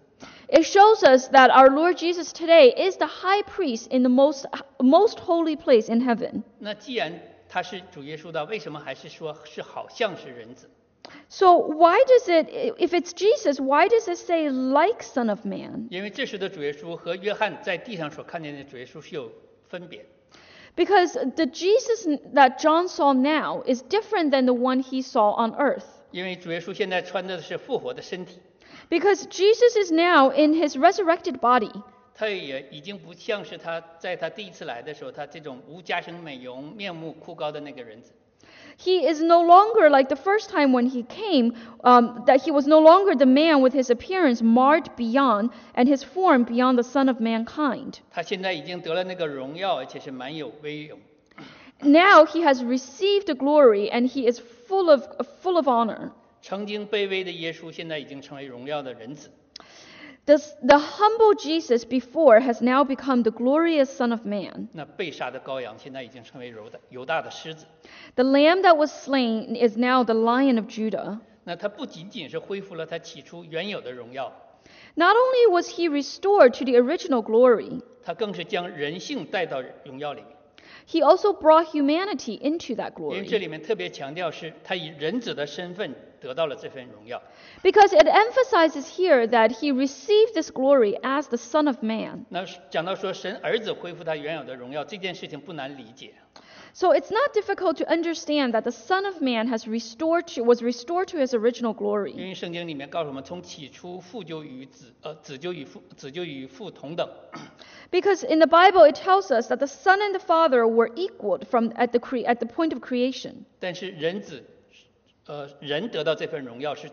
It shows us that our Lord Jesus today is the high priest in the most holy place in heaven. 那既然他是主耶稣的，为什么还是说是好像是人子？ So why does it, if it's Jesus, why does it say like Son of Man? 因为这时的主耶稣和约翰在地上所看见的主耶稣是有分别。 Because the Jesus that John saw now is different than the one he saw on earth. 因为主耶稣现在穿的是复活的身体， Because Jesus is now in his resurrected body. 他也已经不像是他在他第一次来的时候，他这种无加身美容、面目枯槁的那个人子。 He is no longer like the first time when he came, that he was no longer the man with his appearance marred beyond and his form beyond the Son of Mankind. 他现在已经得了那个荣耀，而且是满有威荣。 Now he has received the glory and he is full of honor. 曾经卑微的耶稣，现在已经成为荣耀的人子。 The humble Jesus before has now become the glorious Son of Man. 那被杀的羔羊，现在已经成为犹大的狮子。 The lamb that was slain is now the Lion of Judah. 那他不仅仅是恢复了他起初原有的荣耀， Not only was he restored to the original glory, 他更是将人性带到荣耀里面。 he also brought humanity into that 因为这 glory. 里面特别强调是他以人子的身份得到了这份荣耀。 Because it emphasizes here that he received this glory as the Son of Man. 那讲到说神儿子恢复他原有的荣耀这件事情不难理解， So it's not difficult to understand that the Son of Man was restored to his original 因 glory. 为圣经里面告诉我们，从起初父就与子就与父同等。 Because in the Bible it tells us that the Son and the Father were equal at the point of creation. 但是人子，人得到这份荣耀是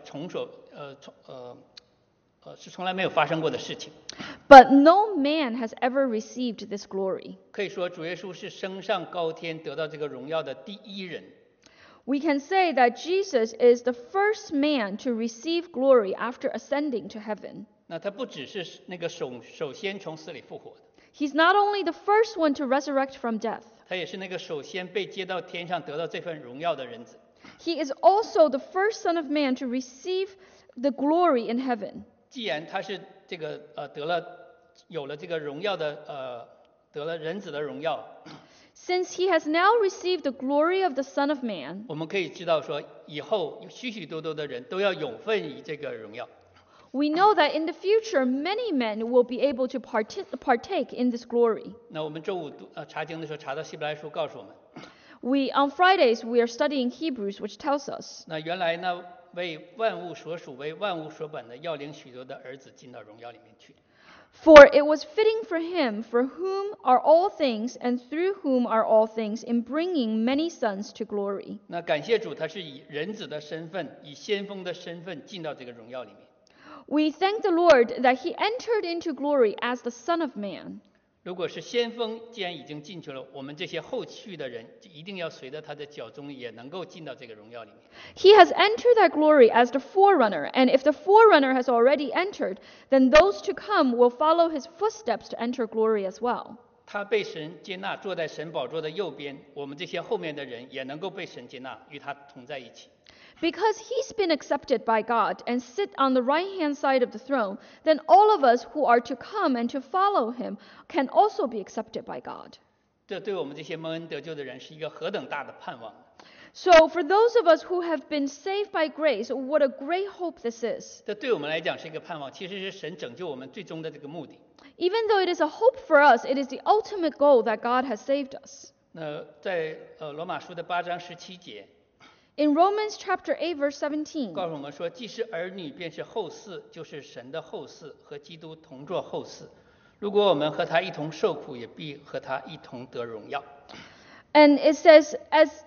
从来没有发生过的事情。 But no man has ever received this glory. 可以说，主耶稣是升上高天得到这个荣耀的第一人。 We can say that Jesus is the first man to receive glory after ascending to heaven. 那他不只是那个首先从死里复活的， He's not only the first one to resurrect from death, 他也是那个首先被接到天上得到这份荣耀的人子。 he is also the first Son of Man to receive the glory in heaven. 既然他是这个有了这个荣耀的得了人子的荣耀， Since he has now received the glory of the Son of Man, 我们可以知道说，以后有许许多多的人都要有份于这个荣耀。 we know that in the future many men will be able to partake in this glory. 那我们周五查经的时候查到希伯来书告诉我们， On Fridays we are studying Hebrews, which tells us 那原来呢为万物所属、为万物所本的，要领许多的儿子进到荣耀里面去。 For it was fitting for him, for whom are all things, and through whom are all things, in bringing many sons to glory. 那感谢主，他是以人子的身份，以先锋的身份进到这个荣耀里面。 We thank the Lord that he entered into glory as the Son of Man. 如果是先锋既然已经进去了，我们这些后续的人就一定要随着他的脚踪，也能够进到这个荣耀里面。 He has entered that glory as the forerunner, and if the forerunner has already entered, then those to come will follow his footsteps to enter glory as well. 他被神接纳，坐在神宝座的右边，我们这些后面的人也能够被神接纳，与他同在一起。 Because he's been accepted by God and sit on the right-hand side of the throne, then all of us who are to come and to follow him can also be accepted by God. 这对我们这些蒙恩得救的人是一个何等大的盼望！ So for those of us who have been saved by grace, what a great hope this is. 这对我们来讲是一个盼望，其实是神拯救我们最终的这个目的。 Even though it is a hope for us, it is the ultimate goal that God has saved us. 那在罗马书的8章17节 In Romans chapter 8 verse 17, 告诉我们说，既是儿女，便是后嗣，就是神的后嗣，和基督同作后嗣。如果我们和他一同受苦，也必和他一同得荣耀。 and it says,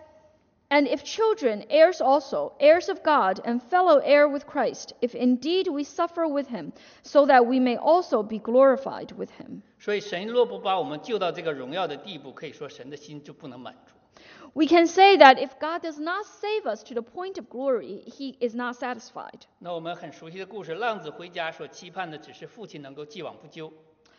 And if children, heirs also, heirs of God, and fellow heir with Christ, if indeed we suffer with him, so that we may also be glorified with him. 所以神若不把我们救到这个荣耀的地步，可以说神的心就不能满足。 We can say that if God does not save us to the point of glory, he is not satisfied. 那我们很熟悉的故事，浪子回家所期盼的只是父亲能够既往不咎。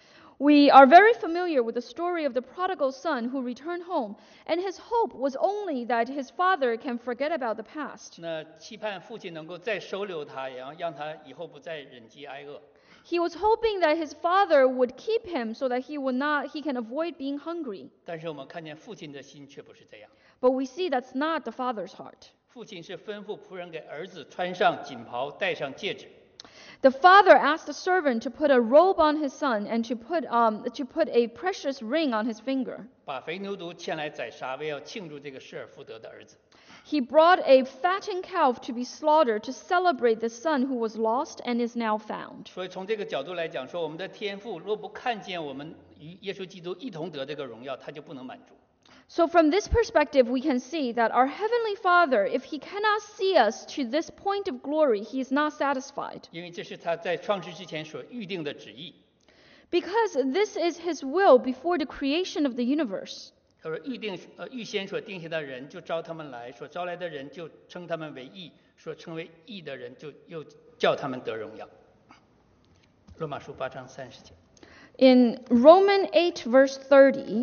We are very familiar with the story of the prodigal son who returned home, and his hope was only that his father can forget about the past. 那期盼父亲能够再收留他，然后让他以后不再忍饥挨饿。 He was hoping that his father would keep him so that he can avoid being hungry. 但是我们看见父亲的心却不是这样。 But we see that's not the father's heart. 父亲是吩咐仆人给儿子穿上锦袍，戴上戒指。 The father asked the servant to put a robe on his son and to put a precious ring on his finger. 把肥牛犊牵来宰杀，为要庆祝这个失而复得的儿子。 He brought a fattened cow to be slaughtered to celebrate the son who was lost and is now found. 所以从这个角度来讲，说我们的天父若不看见我们与耶稣基督一同得这个荣耀，他就不能满足。 So from this perspective, we can see that our Heavenly Father, if He cannot see us to this point of glory, He is not satisfied. 因为这是他在创世之前所预定的旨意。 Because this is His will before the creation of the universe. 他说预先所定下的人就招他们来，所招来的人就称他们为义，所称为义的人就又叫他们得荣耀。罗马书8章30节。 In Romans 8 verse 30,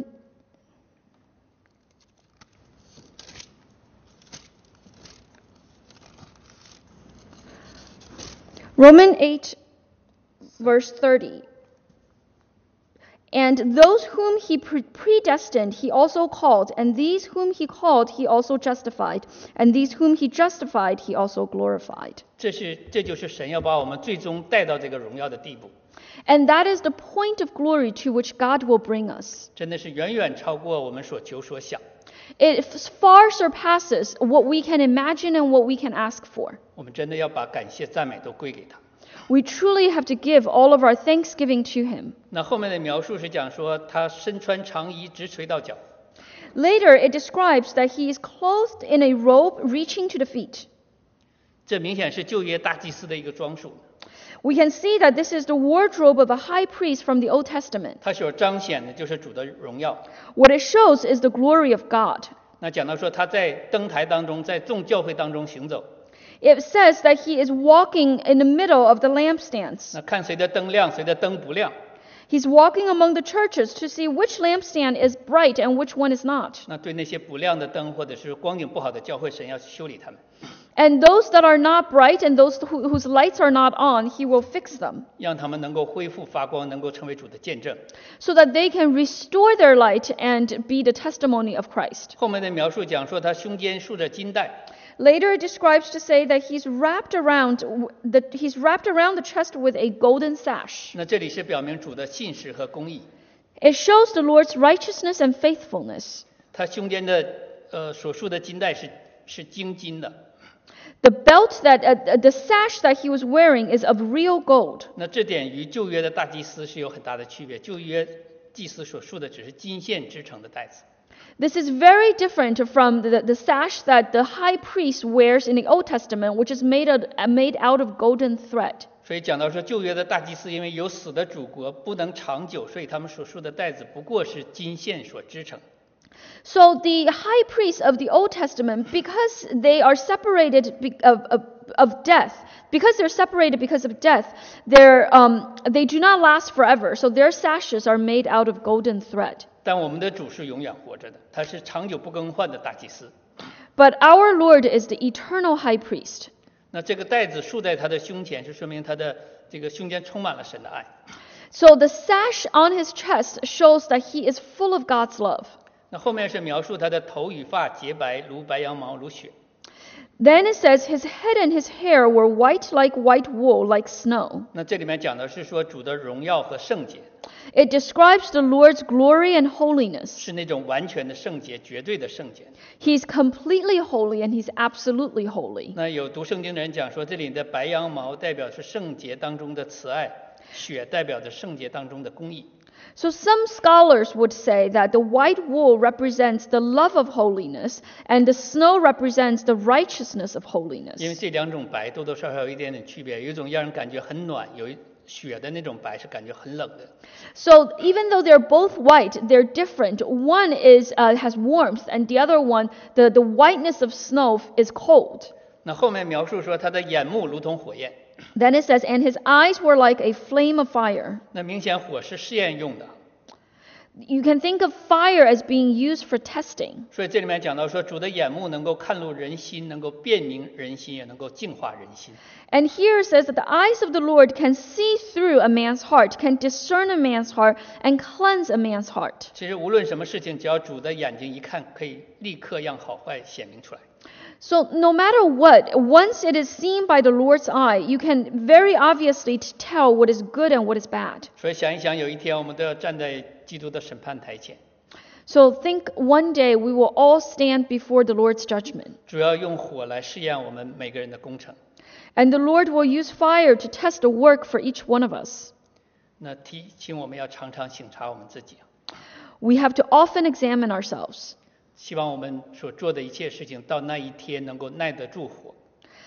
Romans 8 verse 30. And those whom he predestined, he also called. And these whom he called, he also justified. And these whom he justified, he also glorified. 这就是神要把我们最终带到这个荣耀的地步， And that is the point of glory to which God will bring us. 真的是远远超过我们所求所想。 It far surpasses what we can imagine and what we can ask for. 我们真的要把感谢赞美都归给他。 We truly have to give all of our thanksgiving to him. 那后面的描述是讲说他身穿长衣直垂到脚， Later, it describes that he is clothed in a robe reaching to the feet. 这明显是旧约大祭司的一个装束。 We can see that this is the wardrobe of a high priest from the Old Testament. 他所彰显的就是主的荣耀。 What it shows is the glory of God. 那讲到说他在灯台当中，在众教会当中行走， It says that he is walking in the middle of the lampstands. 那看谁的灯亮，谁的灯不亮。 He's walking among the churches to see which lampstand is bright and which one is not. 那对那些不亮的灯或者是光景不好的教会，神要修理他们， And those that are not bright and those whose lights are not on, he will fix them, 让他们能够恢复发光，能够成为主的见证。 so that they can restore their light and be the testimony of Christ. 后面的描述讲说他胸间束着金带， Later it describes to say that he's wrapped around the chest with a golden sash. 那这里是表明主的信实和公义。 It shows the Lord's righteousness and faithfulness. 他胸间的所束的金带是精金的。 The sash that he was wearing is of real gold. 那这点与旧约的大祭司是有很大的区别。旧约祭司所束的只是金线织成的带子， This is very different from the sash that the high priest wears in the Old Testament, which is made out of golden thread. 所以讲到说旧约的大祭司因为有死的主国不能长久，所以他们所束的带子不过是金线所织成。 So the high priests of the Old Testament, because they are separated of death, because they're separated because of death, they do not last forever. So their sashes are made out of golden thread. 但我们的主是永远活着的，他是长久不更换的大祭司。 But our Lord is the eternal high priest. 那这个带子束在他的胸前，是说明他的这个胸间充满了神的爱。 So the sash on his chest shows that he is full of God's love. 那后面是描述他的头与发洁白如白羊毛如雪。 Then it says his head and his hair were white like white wool, like snow. 那这里面讲的是说主的荣耀和圣洁， It describes the Lord's glory and holiness. 是那种完全的圣洁，绝对的圣洁。 He's completely holy and he's absolutely holy. 那有读圣经的人讲说，这里的白羊毛代表是圣洁当中的慈爱，雪代表着圣洁当中的公义。 So some scholars would say that the white wool represents the love of holiness and the snow represents the righteousness of 因为 holiness. 这两种白多多少少有一点点区别，有一种让人感觉很暖，有雪的那种白是感觉很冷的。 So even though they're both white, they're different. One has warmth and the other one, the whiteness of snow is cold. 那后面描述说他的眼目如同火焰， Then it says, and his eyes were like a flame of fire. 那明显火是试验用的。 You can think of fire as being used for testing. 所以这里面讲到说，主的眼目能够看入人心，能够辨明人心，也能够净化人心。 And here it says that the eyes of the Lord can see through a man's heart, can discern a man's heart, and cleanse a man's heart. 其实无论什么事情，只要主的眼睛一看，可以立刻让好坏显明出来。 So no matter what, once it is seen by the Lord's eye, you can very obviously tell what is good and what is bad. 所以想一想，有一天我们都要站在基督的审判台前， So think one day we will all stand before the Lord's judgment. 主要用火来试验我们每个人的工程。 And the Lord will use fire to test the work for each one of us. 那提醒我们要常常省察我们自己， We have to often examine ourselves. 希望我们所做的一切事情到那一天能够耐得住火。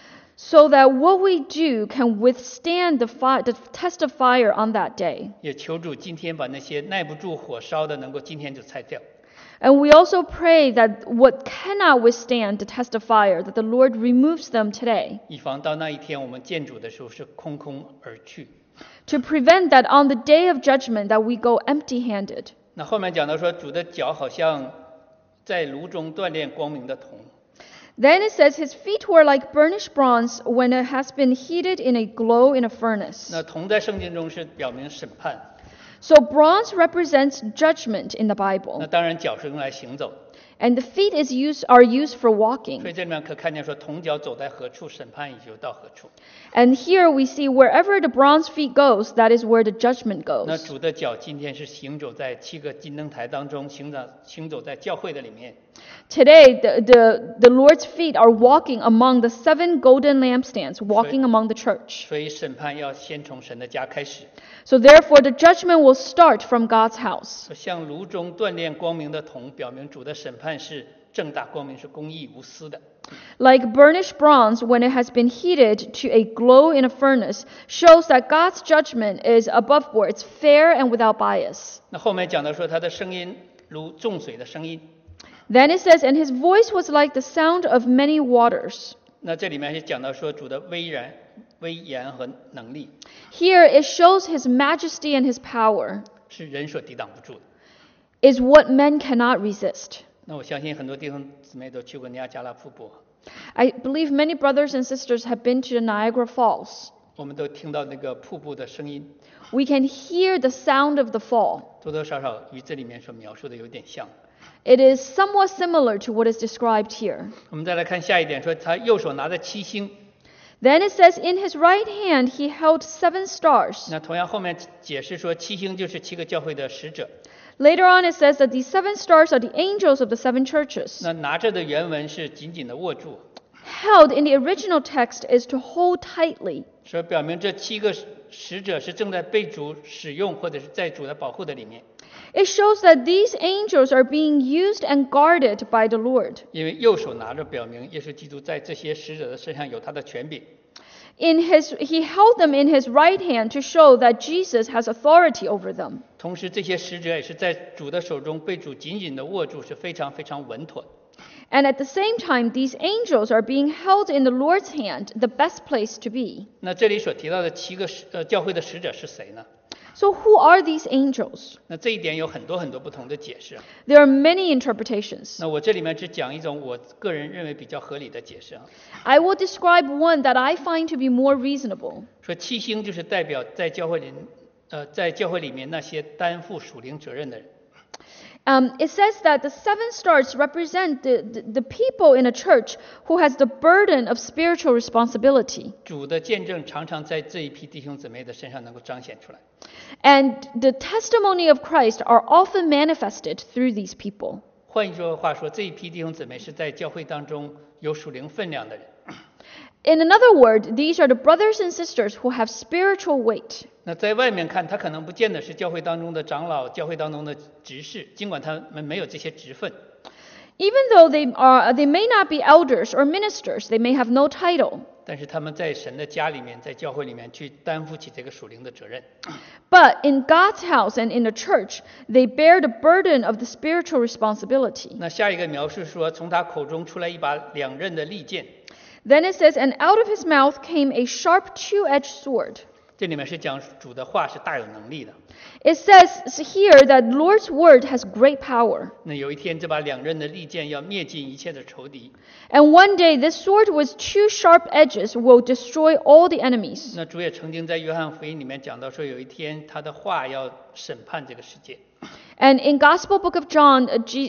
So that what we do can withstand the test of fire on that day. 也求主今天把那些耐不住火烧的，能够今天就拆掉。 And we also pray that what cannot withstand the test of fire, that the Lord removes them today, 以防到那一天我们见主的时候是空空而去。 to prevent that on the day of judgment that we go empty-handed. 那后面讲到说，主的脚好像在炉中锻炼光明的铜。 Then it says his feet were like burnished bronze when it has been heated in a glow in a furnace. 那铜在圣经中是表明审判， So bronze represents judgment in the 那 Bible, 当然脚是用来行走。 and the feet are used for 所 walking. 以这里面可看见说，铜脚走在何处，审判也就到何处。 And here we see wherever the bronze feet goes, that is where the judgment 那 goes. 主的脚今天是行走在7个金灯台当中，行走在教会的里面。 Today, the Lord's feet are walking among the 7 golden lampstands, walking among the church. 所以审判要先从神的家开始。 So therefore, the judgment will start from God's house. 像炉中锻炼光明的铜，表明主的审判是正大光明，是公义无私的。 Like burnished bronze, when it has been heated to a glow in a furnace, shows that God's judgment is above board, it's fair and without bias. 那后面讲到说，他的声音如众水的声音。 Then it says, and his voice was like the sound of many waters. 那这里面是讲到说主的威严和能力， Here it shows his majesty and his power 是人所抵挡不住的。 is what men cannot resist. 那我相信很多弟兄姊妹都去过尼亚加拉瀑布， I believe many brothers and sisters have been to the Niagara Falls. 我们都听到那个瀑布的声音， We can hear the sound of the fall. 多多少少与这里面所描述的有点像。 It is somewhat similar to what is described here. 我们再来看下一点，说他右手拿着7星， Then it says, in his right hand he held 7 stars. 那同样后面解释说7星就是7个教会的使者。 Later on it says that these 7 stars are the angels of the 7 churches. 那拿着的原文是紧紧的握住， Held in the original text is to hold tightly. 所以表明这7个使者是正在被主使用，或者是在主的保护的里面。 It shows that these angels are being used and guarded by the Lord. 因为右手拿着，表明耶稣基督在这些使者的身上有他的权柄。 He held them in his right hand to show that Jesus has authority over them. 同时，这些使者也是在主的手中被主紧紧的握住，是非常非常稳妥。 And at the same time, these angels are being held in the Lord's hand, the best place to be. 那这里所提到的7个教会的使者是谁呢？ So who are these angels? 那这一点有很多不同的解释。 There are many interpretations. 那我这里面只讲一种我个人认为比较合理的解释啊。 I will describe one that I find to be more reasonable. 说7星就是代表在教会里面那些担负属灵责任的人。 It says that the 7 stars represent the people in a church who has the burden of spiritual responsibility. 主的见证常常在这一批弟兄姊妹的身上能够彰显出来。 And the testimony of Christ are often manifested through these people. 换句话说，这一批弟兄姊妹是在教会当中有属灵分量的人。 In another word, these are the brothers and sisters who have spiritual weight. 那在外面看，他可能不见得是教会当中的长老、教会当中的执事，尽管他们没有这些职分。 Even though they may not be elders or ministers, they may have no title. 但是他们在神的家里面，在教会里面去担负起这个属灵的责任。 But in God's house and in the church, they bear the burden of the spiritual responsibility. 那下一个描述说，从他口中出来一把2刃的利剑。 Then it says, and out of his mouth came a sharp 2-edged sword. 这里面是讲主的话是大有能力的。 It says here that Lord's word has great power. 那有一天，这把两刃的利剑要灭尽一切的仇敌。 And one day, this sword with two sharp edges will destroy all the enemies. 那主也曾经在约翰福音里面讲到说，有一天他的话要审判这个世界。 And in Gospel book of John,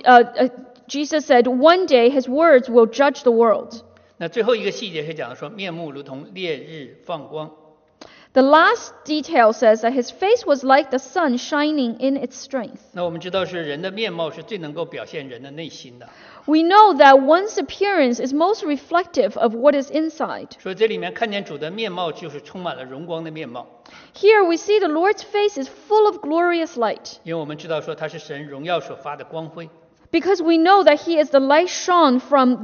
Jesus said, one day his words will judge the world. 那最后一个细节是讲说，面目如同烈日放光。 The last detail says that his face was like the sun shining in its strength. 那我们知道是人的面貌是最能够表现人的内心的。 We know that one's appearance is most reflective of what is inside. 所以这里面看见主的面貌就是充满了荣光的面貌。 Here we see the Lord's face is full of glorious light. 因为我们知道说他是神荣耀所发的光辉。 Because we know that he is the light shone from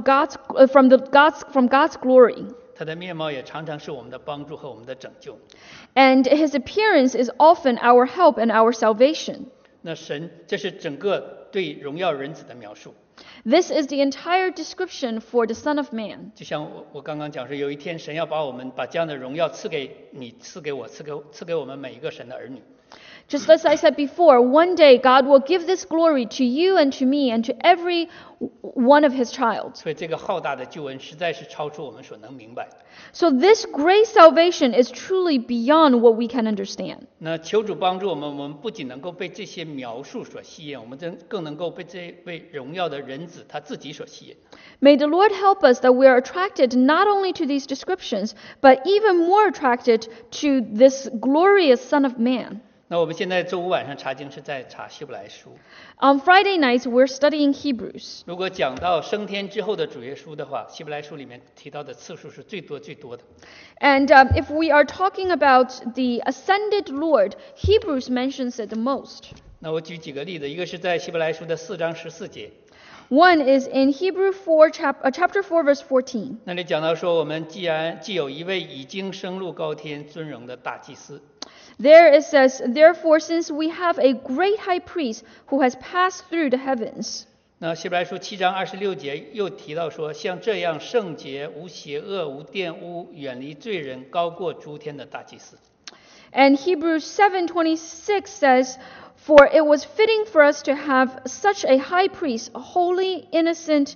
God's glory. 他的面貌也常常是我们的帮助和我们的拯救。 And his appearance is often our help and our salvation. 那神，这是整个对荣耀人子的描述。 This is the entire description for the Son of Man. 就像我刚刚讲说，有一天神要把这样的荣耀赐给你，赐给我，赐给我们每一个神的儿女。 Just as I said before, one day God will give this glory to you and to me and to every one of his child. 所以这个浩大的救恩实在是超出我们所能明白。 So this great salvation is truly beyond what we can understand. 那求主帮助我们，我们不仅能够被这些描述所吸引，我们更能够被这位荣耀的人子他自己所吸引。 May the Lord help us that we are attracted not only to these descriptions, but even more attracted to this glorious Son of Man. 那我们现在周五晚上查经是在查希伯来书。 On Friday nights, we're studying Hebrews. 如果讲到升天之后的主耶稣的话，希伯来书里面提到的次数是最多的。 And if we are talking about the ascended Lord, Hebrews mentions it the most. 那我举几个例子，一个是在希伯来书的4章14节。 One is in Hebrews 4, chapter 4, verse 14. 那里讲到说，我们既有一位已经升入高天尊荣的大祭司。 There it says, therefore, since we have a great high priest who has passed through the heavens. 那希伯来书7章26节又提到说，像这样圣洁、无邪恶、无玷污、远离罪人、高过诸天的大祭司。 And Hebrews 7:26 says, for it was fitting for us to have such a high priest, holy, innocent,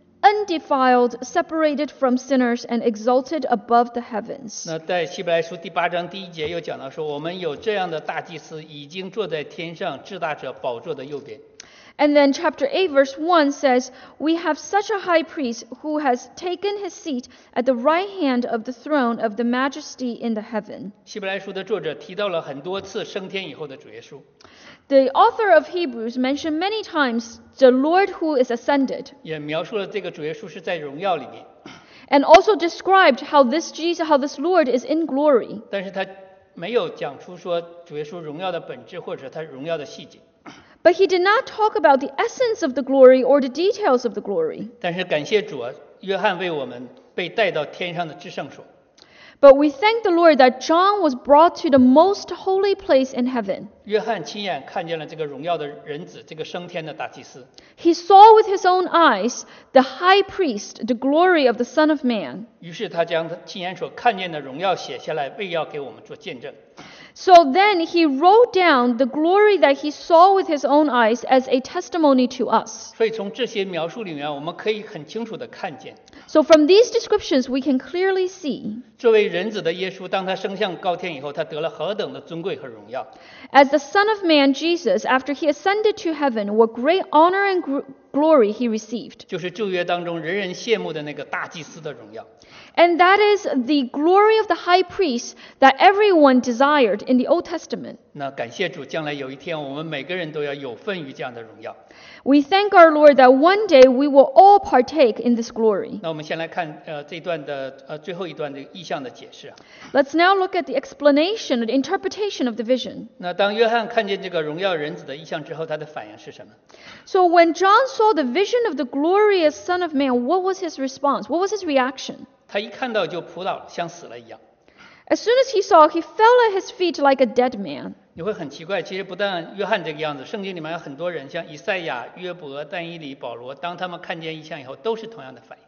undefiled, separated from sinners, and exalted above the heavens. 那在希伯来书第8章第1节又讲到说，我们有这样的大祭司，已经坐在天上至大者宝座的右边。 And then chapter 8 verse 1 says, we have such a high priest who has taken his seat at the right hand of the throne of the majesty in the heaven. 希伯来书的作者提到了很多次升天以后的主耶稣。 The author of Hebrews mentioned many times the Lord who is ascended. 也描述了这个主耶稣是在荣耀里面。 And also described how this Lord is in glory. 但是他没有讲出说主耶稣荣耀的本质或者他荣耀的细节。 But he did not talk about the essence of the glory or the details of the glory. 但是感谢主啊，约翰为我们被带到天上的至圣所。 But we thank the Lord that John was brought to the most holy place in heaven. 约翰亲眼看见了这个荣耀的人子，这个升天的大祭司。 He saw with his own eyes the high priest, the glory of the Son of Man. 于是他将他亲眼所看见的荣耀写下来，为要给我们做见证。 So then he wrote down the glory that he saw with his own eyes as a testimony to us. 所以从这些描述里面，我们可以很清楚地看见， So from these descriptions we can clearly see, 作为人子的耶稣，当他升向高天以后，他得了何等的尊贵和荣耀。 as the Son of Man Jesus, after he ascended to heaven, what great honor and glory he received. 就是旧约当中人人羡慕的那个大祭司的荣耀。 And that is the glory of the high priest that everyone desired in the Old Testament. 那感谢主，将来有一天我们每个人都要有份于这样的荣耀。 We thank our Lord that one day we will all partake in this glory. 那我们先来看这一段的最后一段的意象的解释啊。 Let's now look at the explanation, the interpretation of the vision. 那当约翰看见这个荣耀人子的意象之后，他的反应是什么？ So when John saw the vision of the glorious Son of Man, what was his response? What was his reaction? 他一看到就扑倒了，像死了一样。 As soon as he saw, he fell at his feet like a dead man. 你会很奇怪，其实不但约翰这个样子，圣经里面有很多人，像以赛亚、约伯、但以理、保罗，当他们看见异象以后，都是同样的反应。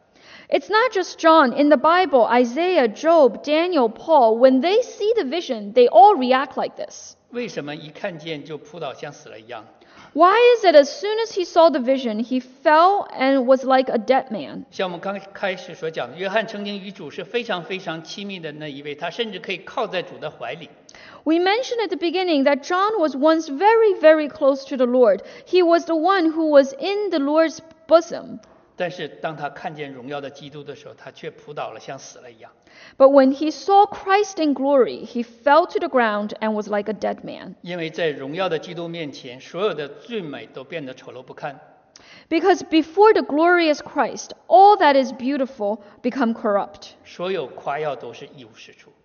It's not just John. In the Bible, Isaiah, Job, Daniel, Paul, when they see the vision, they all react like this. 为什么一看见就扑倒像死了一样？ Why is it as soon as he saw the vision, he fell and was like a dead man? 像我们刚开始所讲的，约翰曾经与主是非常非常亲密的那一位，他甚至可以靠在主的怀里。 We mentioned at the beginning that John was once very, very close to the Lord. He was the one who was in the Lord's bosom. 但是当他看见荣耀的基督的时候，他却扑倒了，像死了一样。 But when he saw Christ in glory, he fell to the ground and was like a dead man. 因为在荣耀的基督面前，所有的最美都变得丑陋不堪。 Because before the glorious Christ, all that is beautiful become corrupt. 所有夸耀都是一无是处。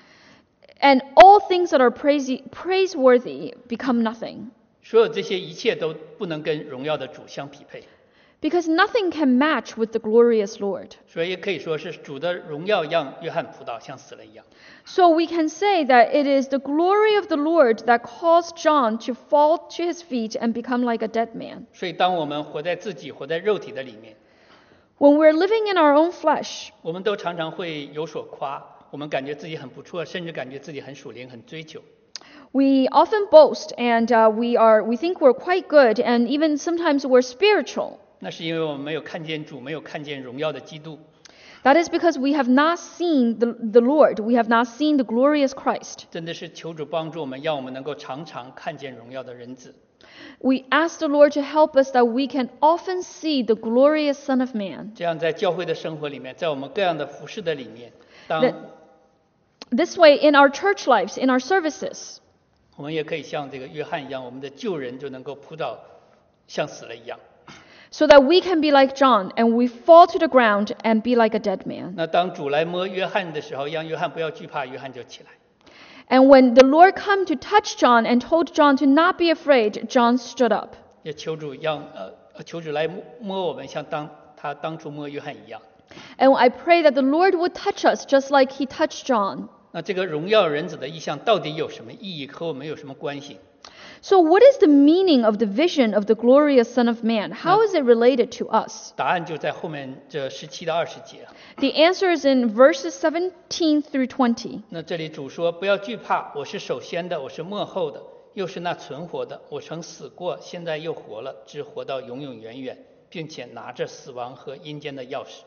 And all things that are praiseworthy become nothing. 所有这些一切都不能跟荣耀的主相匹配。 Because nothing can match with the glorious Lord. 所以也可以说是主的荣耀让约翰扑倒，像死了一样。 So we can say that it is the glory of the Lord that caused John to fall to his feet and become like a dead man. 所以当我们活在自己、活在肉体的里面， When we're living in our own flesh, 我们都常常会有所夸，我们感觉自己很不错，甚至感觉自己很属灵、很追求。 we often boast and we think we're quite good, and even sometimes we're spiritual. 那是因为我们没有看见主，没有看见荣耀的基督。 That is because we have not seen the Lord. We have not seen the glorious Christ. 真的是求主帮助我们，让我们能够常常看见荣耀的人子。 We ask the Lord to help us that we can often see the glorious Son of Man. 这样在教会的生活里面，在我们各样的服事的里面，当 This way, in our church lives, in our services, 我们也可以像这个约翰一样，我们的旧人就能够扑倒，像死了一样。 so that we can be like John and we fall to the ground and be like a dead man. 那当主来摸约翰的时候，让约翰不要惧怕，约翰就起来。 And when the Lord came to touch John and told John to not be afraid, John stood up. 也求主求主来摸我们，像他当初摸约翰一样。 And I pray that the Lord would touch us just like he touched John. 那这个荣耀人子的意象到底有什么意义，和我们有什么关系？ So what is the meaning of the vision of the glorious Son of Man? How is it related to us? 答案就在后面这17到20节。 The answer is in verses 17 through 20. 那这里主说：“不要惧怕，我是首先的，我是末后的，又是那存活的。我曾死过，现在又活了，直活到永永远远，并且拿着死亡和阴间的钥匙。”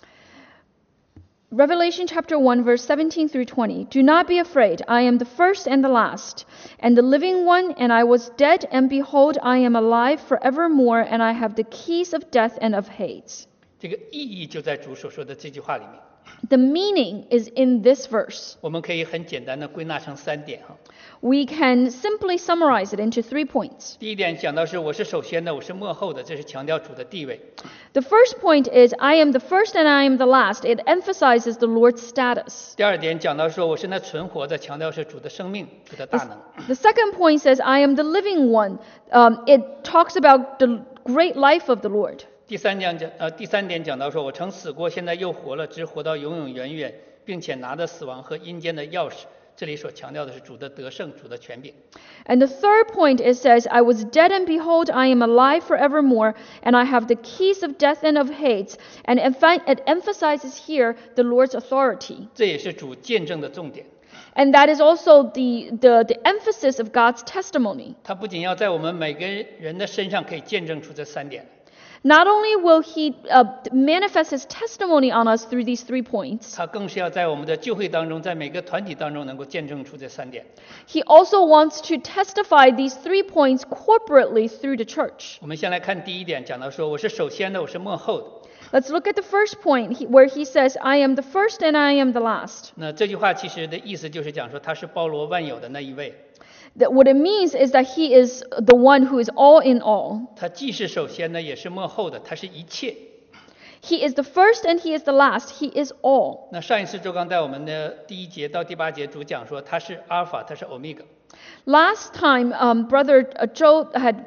Revelation chapter 1 verse 17 through 20. Do not be afraid. I am the first and the last, and the living one, and I was dead, and behold, I am alive forevermore, and I have the keys of death and of Hades. 这个意义就在主所说的这句话里面。 The meaning is in this verse. 我们可以很简单的归纳成3点哈。 We can simply summarize it into 3 points. 第一点讲到是我是首先的，我是末后的，这是强调主的地位。 The first point is, I am the first and I am the last. It emphasizes the Lord's status. 第二点讲到说我是那存活的，强调是主的生命，主的大能。 The second point says, I am the living one. It talks about the great life of the Lord. 第三点讲到说我曾死过，现在又活了，直活到永永远远，并且拿着死亡和阴间的钥匙。这里所强调的是主的得胜，主的权柄。 And the third point, it says, I was dead and behold, I am alive forevermore, and I have the keys of death and of Hades. And it emphasizes here the Lord's authority. 这也是主见证的重点。 And that is also the emphasis of God's testimony. 他不仅要在我们每个人的身上可以见证出这3点。 Not only will he manifest his testimony on us through these 3 points, 他更是要在我们的教会当中，在每个团体当中能够见证出这3点。 he also wants to testify these 3 points corporately through the church. 我们先来看第一点，讲到说我是首先的，我是末后的。 Let's look at the first point where he says, I am the first and I am the last. 那这句话其实的意思就是讲说他是包罗万有的那一位。 That what it means is that he is the one who is all in all. 他既是首先的，也是末后的，他是一切。 He is the first and he is the last. He is all. 那上一次周刚在我们的第1节到第8节主讲说他是阿尔法，他是欧米伽。 Last time, Brother Joe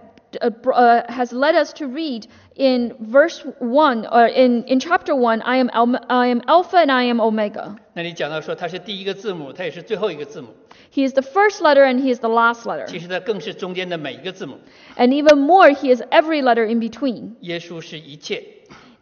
has led us to read in verse 1, or in chapter 1, I am Alpha and I am Omega. 那里讲到说他是第一个字母，他也是最后一个字母。 He is the first letter and he is the last letter. 其实他更是中间的每一个字母。 And even more, he is every letter in between. 耶稣是一切。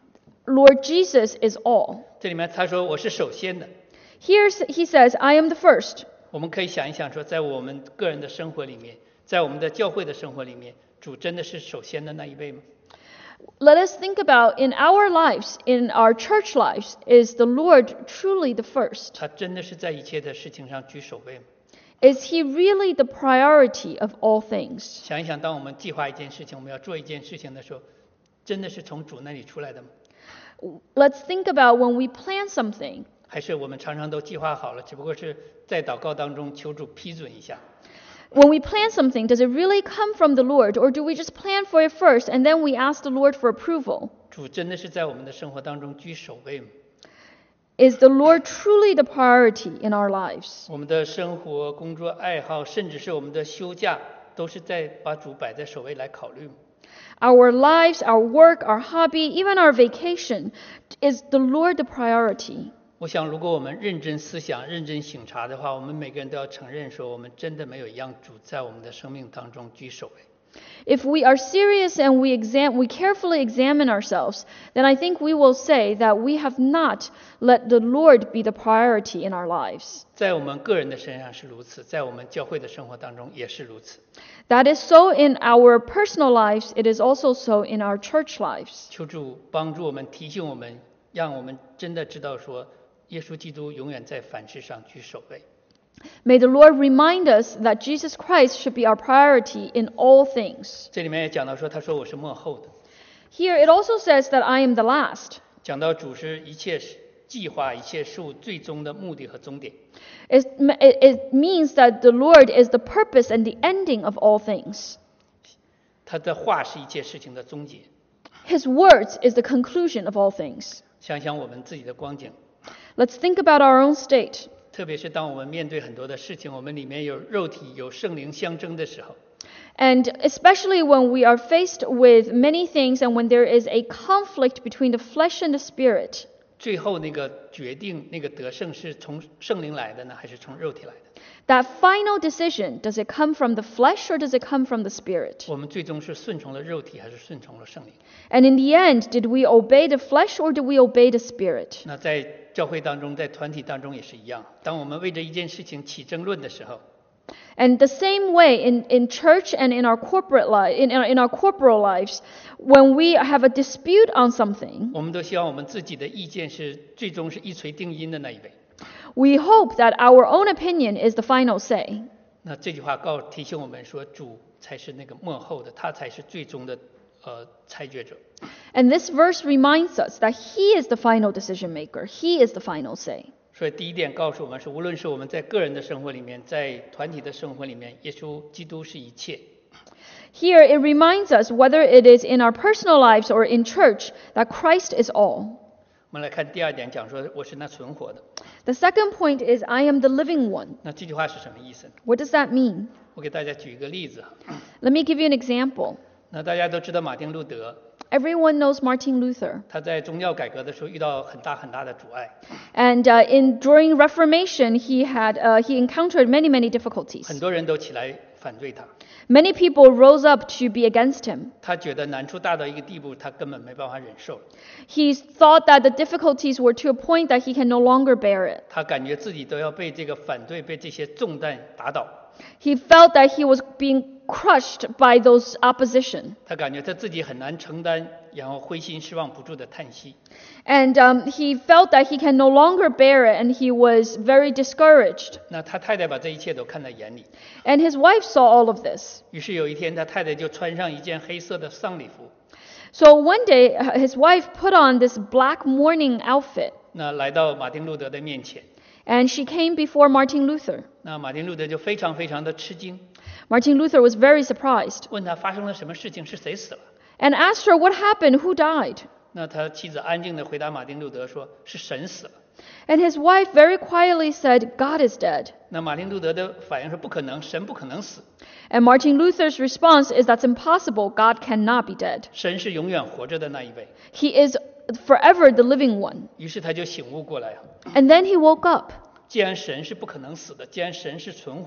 Lord Jesus is all. 这里面他说我是首先的。 Here he says, I am the first. 我们可以想一想说，在我们个人的生活里面，在我们的教会的生活里面，主真的是首先的那一位吗？ Let us think about in our lives, in our church lives, is the Lord truly the first? 他真的是在一切的事情上居首位吗？ Is he really the priority of all things? 想一想，当我们计划一件事情，我们要做一件事情的时候，真的是从主那里出来的吗？ Let's think about when we plan something. 还是我们常常都计划好了，只不过是在祷告当中求主批准一下？ When we plan something, does it really come from the Lord, or do we just plan for it first and then we ask the Lord for approval? 主真的是在我们的生活当中居首位吗？ Is the Lord truly the priority in our lives? 我们的生活、工作、爱好，甚至是我们的休假，都是在把主摆在首位来考虑吗？ Our lives, our work, our hobby, even our vacation, is the Lord the priority? 我想，如果我们认真思想、认真省察的话，我们每个人都要承认说，我们真的没有让主在我们的生命当中居首位。 If we are serious and we carefully examine ourselves, then I think we will say that we have not let the Lord be the priority in our lives. 在我们个人的身上是如此，在我们教会的生活当中也是如此。 That is so in our personal lives, it is also so in our church lives. 求主帮助我们，提醒我们，让我们真的知道说，耶稣基督永远在凡事上居首位。 May the Lord remind us that Jesus Christ should be our priority in all things. 这里面也讲到说，他说我是末后的， Here it also says that I am the last. 讲到主是一切计划、一切事物最终的目的和终点。 It means that the Lord is the purpose and the ending of all things. 他的话是一切事情的终结。 His words is the conclusion of all things. 想想我们自己的光景， Let's think about our own state. 特别是当我们面对很多的事情，我们里面有肉体、有圣灵相争的时候， And especially when we are faced with many things and when there is a conflict between the flesh and the spirit. 最后那个决定、那个得胜是从圣灵来的呢，还是从肉体来的？ That final decision, does it come from the flesh or does it come from the spirit? 我们最终是顺从了肉体，还是顺从了圣灵？ And in the end, did we obey the flesh or did we obey the spirit? 那在教会当中，在团体当中也是一样。当我们为着一件事情起争论的时候， And the same way in church and in our corporate life, in our corporal lives, when we have a dispute on something, 我们都希望我们自己的意见是最终是一锤定音的那一位。 we hope that our own opinion is the final say. 那这句话提醒我们说，主才是那个幕后的，他才是最终的裁决者。 And this verse reminds us that He is the final decision maker. He is the final say. 所以第一点告诉我们是，无论是我们在个人的生活里面，在团体的生活里面，耶稣基督是一切。 Here it reminds us, whether it is in our personal lives or in church, that Christ is all. 我们来看第二点，讲说我是那存活的。 The second point is, I am the living one. 那这句话是什么意思呢？ What does that mean? 我给大家举一个例子。 Let me give you an example. 那大家都知道马丁路德， Everyone knows Martin Luther. 他在宗教改革的时候遇到很大的阻碍， And during Reformation, he encountered many difficulties. 很多人都起来反对他。 Many people rose up to be against him. 他觉得难处大到一个地步，他根本没办法忍受了。 He thought that the difficulties were to a point that he can no longer bear it. 他感觉自己都要被这个反对、被这些重担打倒。 He felt that he was being crushed by those opposition. 他感觉他自己很难承担，然后灰心失望不住的叹息。 And he felt that he can no longer bear it, and he was very discouraged. 那他太太把这一切都看在眼里， And his wife saw all of this. 于是有一天，他太太就穿上一件黑色的丧礼服， So one day, his wife put on this black mourning outfit, 那来到马丁路德的面前。 and she came before Martin Luther. 那马丁路德就非常的吃惊， Martin Luther was very surprised 问他发生了什么事情，是谁死了？ and asked her what happened, who died. 那他妻子安静地回答马丁路德说：“是神死了。 And his wife very quietly said, God is dead. ” 那马丁路德的反应是不可能，神不可能死， And Martin Luther's response is, that's impossible. God cannot be dead. 神是永远活着的那一位。 He is forever the living one. 于是他就醒悟过来， And then he woke up. 既然神是不可能死的，既然神是存活的，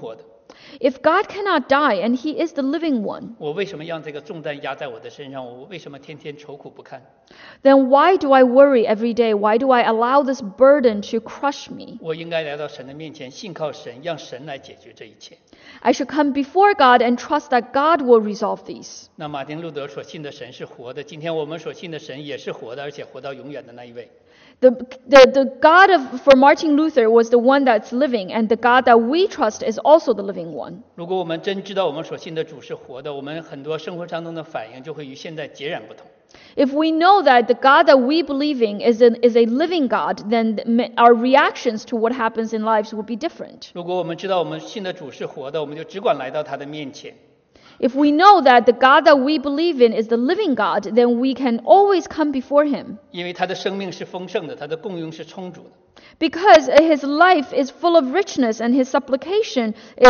If God cannot die and he is the living one, 我为什么让这个重担压在我的身上？我为什么天天愁苦不堪？ then why do I worry every day? Why do I allow this burden to crush me? 我应该来到神的面前，信靠神，让神来解决这一切。 I should come before God and trust that God will resolve these. 那马丁路德所信的神是活的，今天我们所信的神也是活的，而且活到永远的那一位。 The God for Martin Luther was the one that's living, and the God that we trust is also the living one. 如果我们真知道我们所信的主是活的，我们很多生活当中的反应就会与现在截然不同。 If we know that the God that we believe in is a living God, then our reactions to what happens in lives will be different. 如果我们知道我们信的主是活的，我们就只管来到他的面前。 If we know that the God that we believe in is the living God, then we can always come before him. 因为他的生命是丰盛的，他的供应是充足的。 Because his life is full of richness and his supplication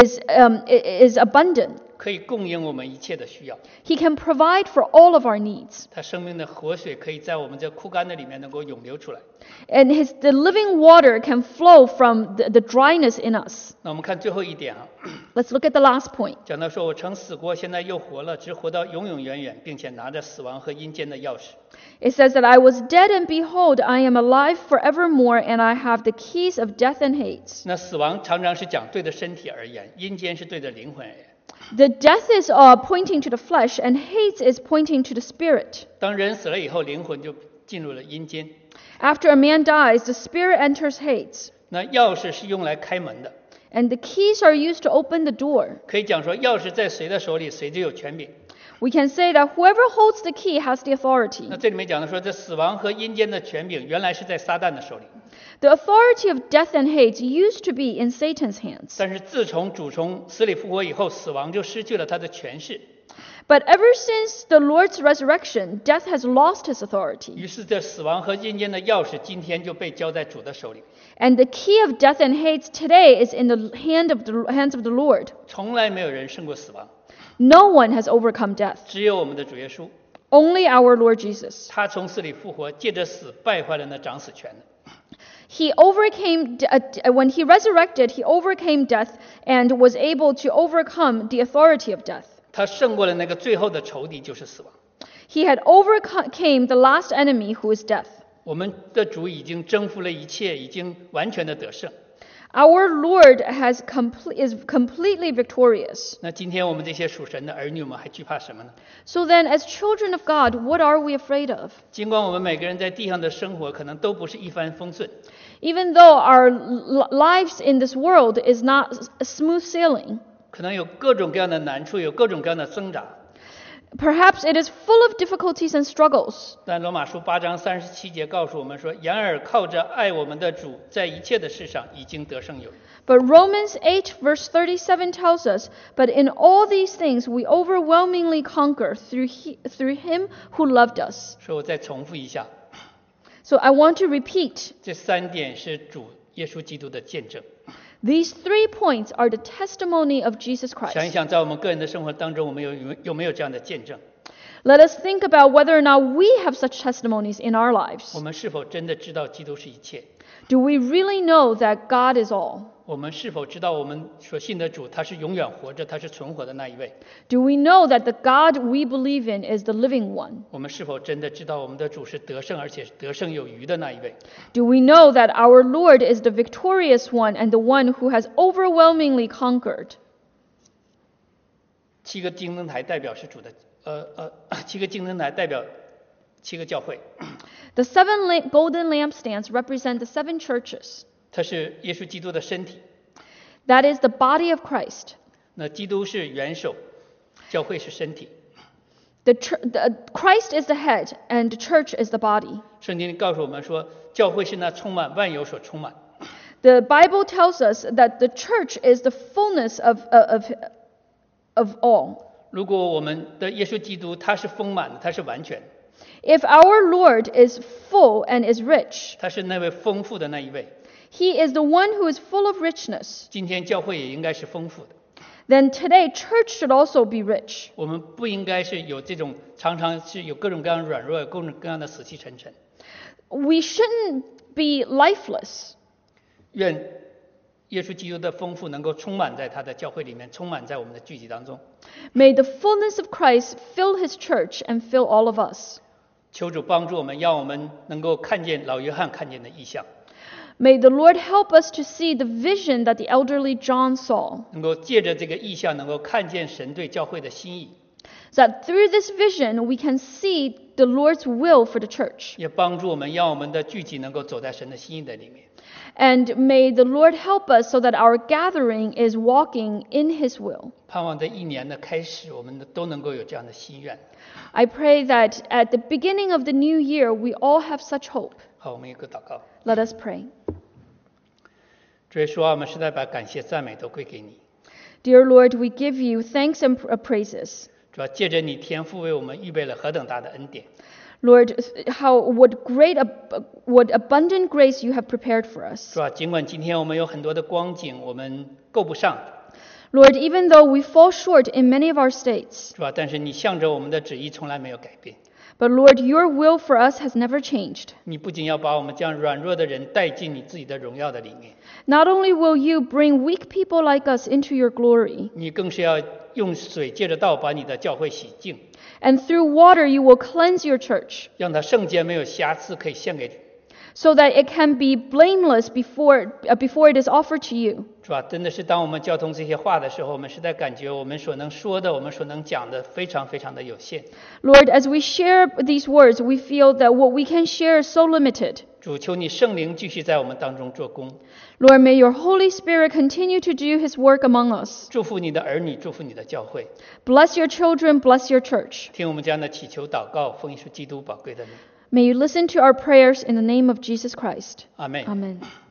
is abundant. 可以供应我们一切的需要。 He can provide for all of our needs. 他生命的活水可以在我们这枯干的里面能够涌流出来。 And the living water can flow from the dryness in us. 那我们看最后一点啊， Let's look at the last point. 讲到说我曾死过，现在又活了，直活到永永远远，并且拿着死亡和阴间的钥匙。 It says that I was dead and behold, I am alive forevermore and I have the keys of death and Hades. 那死亡常常是讲对着身体而言，阴间是对着灵魂而言。 The death is pointing to the flesh and Hades is pointing to the spirit. 当人死了以后，灵魂就进入了阴间。 After a man dies, the spirit enters Hades. 那钥匙是用来开门的， And the keys are used to open the door. 可以讲说钥匙在谁的手里，谁就有权柄。 We can say that whoever holds the key has the authority. 那这里面讲的说，这死亡和阴间的权柄原来是在撒旦的手里， The authority of death and Hades used to be in Satan's hands. 但是自从主从死里复活以后，死亡就失去了它的权势。 But ever since the Lord's resurrection, death has lost his authority. 于是这死亡和阴间的钥匙今天就被交在主的手里， And the key of death and Hades today is in the hands of the Lord. 从来没有人胜过死亡， No one has overcome death. 只有我们的主耶稣， Only our Lord Jesus. 他从死里复活，借着死败坏了那掌死权的。 He overcame, when he resurrected, he overcame death and was able to overcome the authority of death. 他胜过了那个最后的仇敌，就是死亡。 He had overcame the last enemy, who is death. 我们的主已经征服了一切，已经完全的得胜。 Our Lord is completely victorious. 那今天我们这些属神的儿女们还惧怕什么呢？ So then, as children of God, what are we afraid of? 尽管我们每个人在地上的生活可能都不是一帆风顺， Even though our lives in this world is not smooth sailing, 可能有各种各样的难处，有各种各样的挣扎。 perhaps it is full of difficulties and struggles. 但罗马书8章37节告诉我们说：“然而靠着爱我们的主，在一切的事上已经得胜有余。” But Romans 8 verse 37 tells us, "But in all these things we overwhelmingly conquer through him who loved us." 所以我再重复一下， So I want to repeat, 这3点是主耶稣基督的见证。 these 3 points are the testimony of Jesus 想一 Christ. 想，在我们个人的生活当中，我们有没有这样的见证？ Let us think about whether or not we have such testimonies in our 我 lives. 们是否真的知道基督是一切？ Do we really know that God is all? 我们是否知道我们所信的主，他是永远活着，他是存活的那一位？ Do we know that the God we believe in is the living one? 我们是否真的知道我们的主是得胜，而且得胜有余的那一位？ Do we know that our Lord is the victorious one and the one who has overwhelmingly conquered? 7个金灯台代表是主的，7个金灯台代表7个教会， The 7 golden lampstands represent the 7 churches. 它是耶稣基督的身体。 That is the body of Christ. 那基督是元首，教会是身体。 Christ is the head and the church is the body. 圣经告诉我们说，教会是那充满万有所充满。 The Bible tells us that the church is the fullness of all. 如果我们的耶稣基督他是丰满的，他是完全的， If our Lord is full and is rich, 他是那位丰富的那一位， He is the one who is full of richness. 今天教会也应该是丰富的。 Then today, church should also be rich. 我们不应该是有这种常常是有各种各样的软弱，有各种各样的死气沉沉。 We shouldn't be lifeless. 愿耶稣基督的丰富能够充满在他的教会里面，充满在我们的聚集当中。 May the fullness of Christ fill his church and fill all of us. 求主帮助我们，让我们能够看见老约翰看见的异象， May the Lord help us to see the vision that the elderly John saw, 能够借着这个异象，能够看见神对教会的心意， that through this vision we can see the Lord's will for the church. 也帮助我们，让我们的聚集能够走在神的心意的里面。 And may the Lord help us so that our gathering is walking in his will. 盼望这一年的开始，我们都能够有这样的心愿。 I pray that at the beginning of the new year we all have such hope. 好，我们一个祷告。 Let us pray. 主耶稣啊，我们实在把感谢赞美都归给你。 Dear Lord, we give you thanks and praises. 主要借着你天父为我们预备了何等大的恩典， Lord, what abundant grace you have prepared for us. 是吧？尽管今天我们有很多的光景，我们够不上， Lord, even though we fall short in many of our states, 是吧？但是你向着我们的旨意从来没有改变。 but Lord, your will for us has never changed. 你不仅要把我们这样软弱的人带进你自己的荣耀的里面， Not only will you bring weak people like us into your glory, 你更是要用水借着道把你的教会洗净， and through water you will cleanse your church, 让它圣洁没有瑕疵，可以献给， so that it can be blameless before it is offered to you. 是吧？真的是当我们交通这些话的时候，我们实在感觉我们所能说的，我们所能讲的非常非常的有限。 Lord, as we share these words, we feel that what we can share is so limited. 主，求你圣灵继续在我们当中做工， Lord, may your Holy Spirit continue to do his work among us. 祝福你的儿女，祝福你的教会。 Bless your children, bless your church. 听我们这样的祈求祷告，奉耶稣基督宝贵的名， May you listen to our prayers in the name of Jesus Christ. 阿门。 Amen.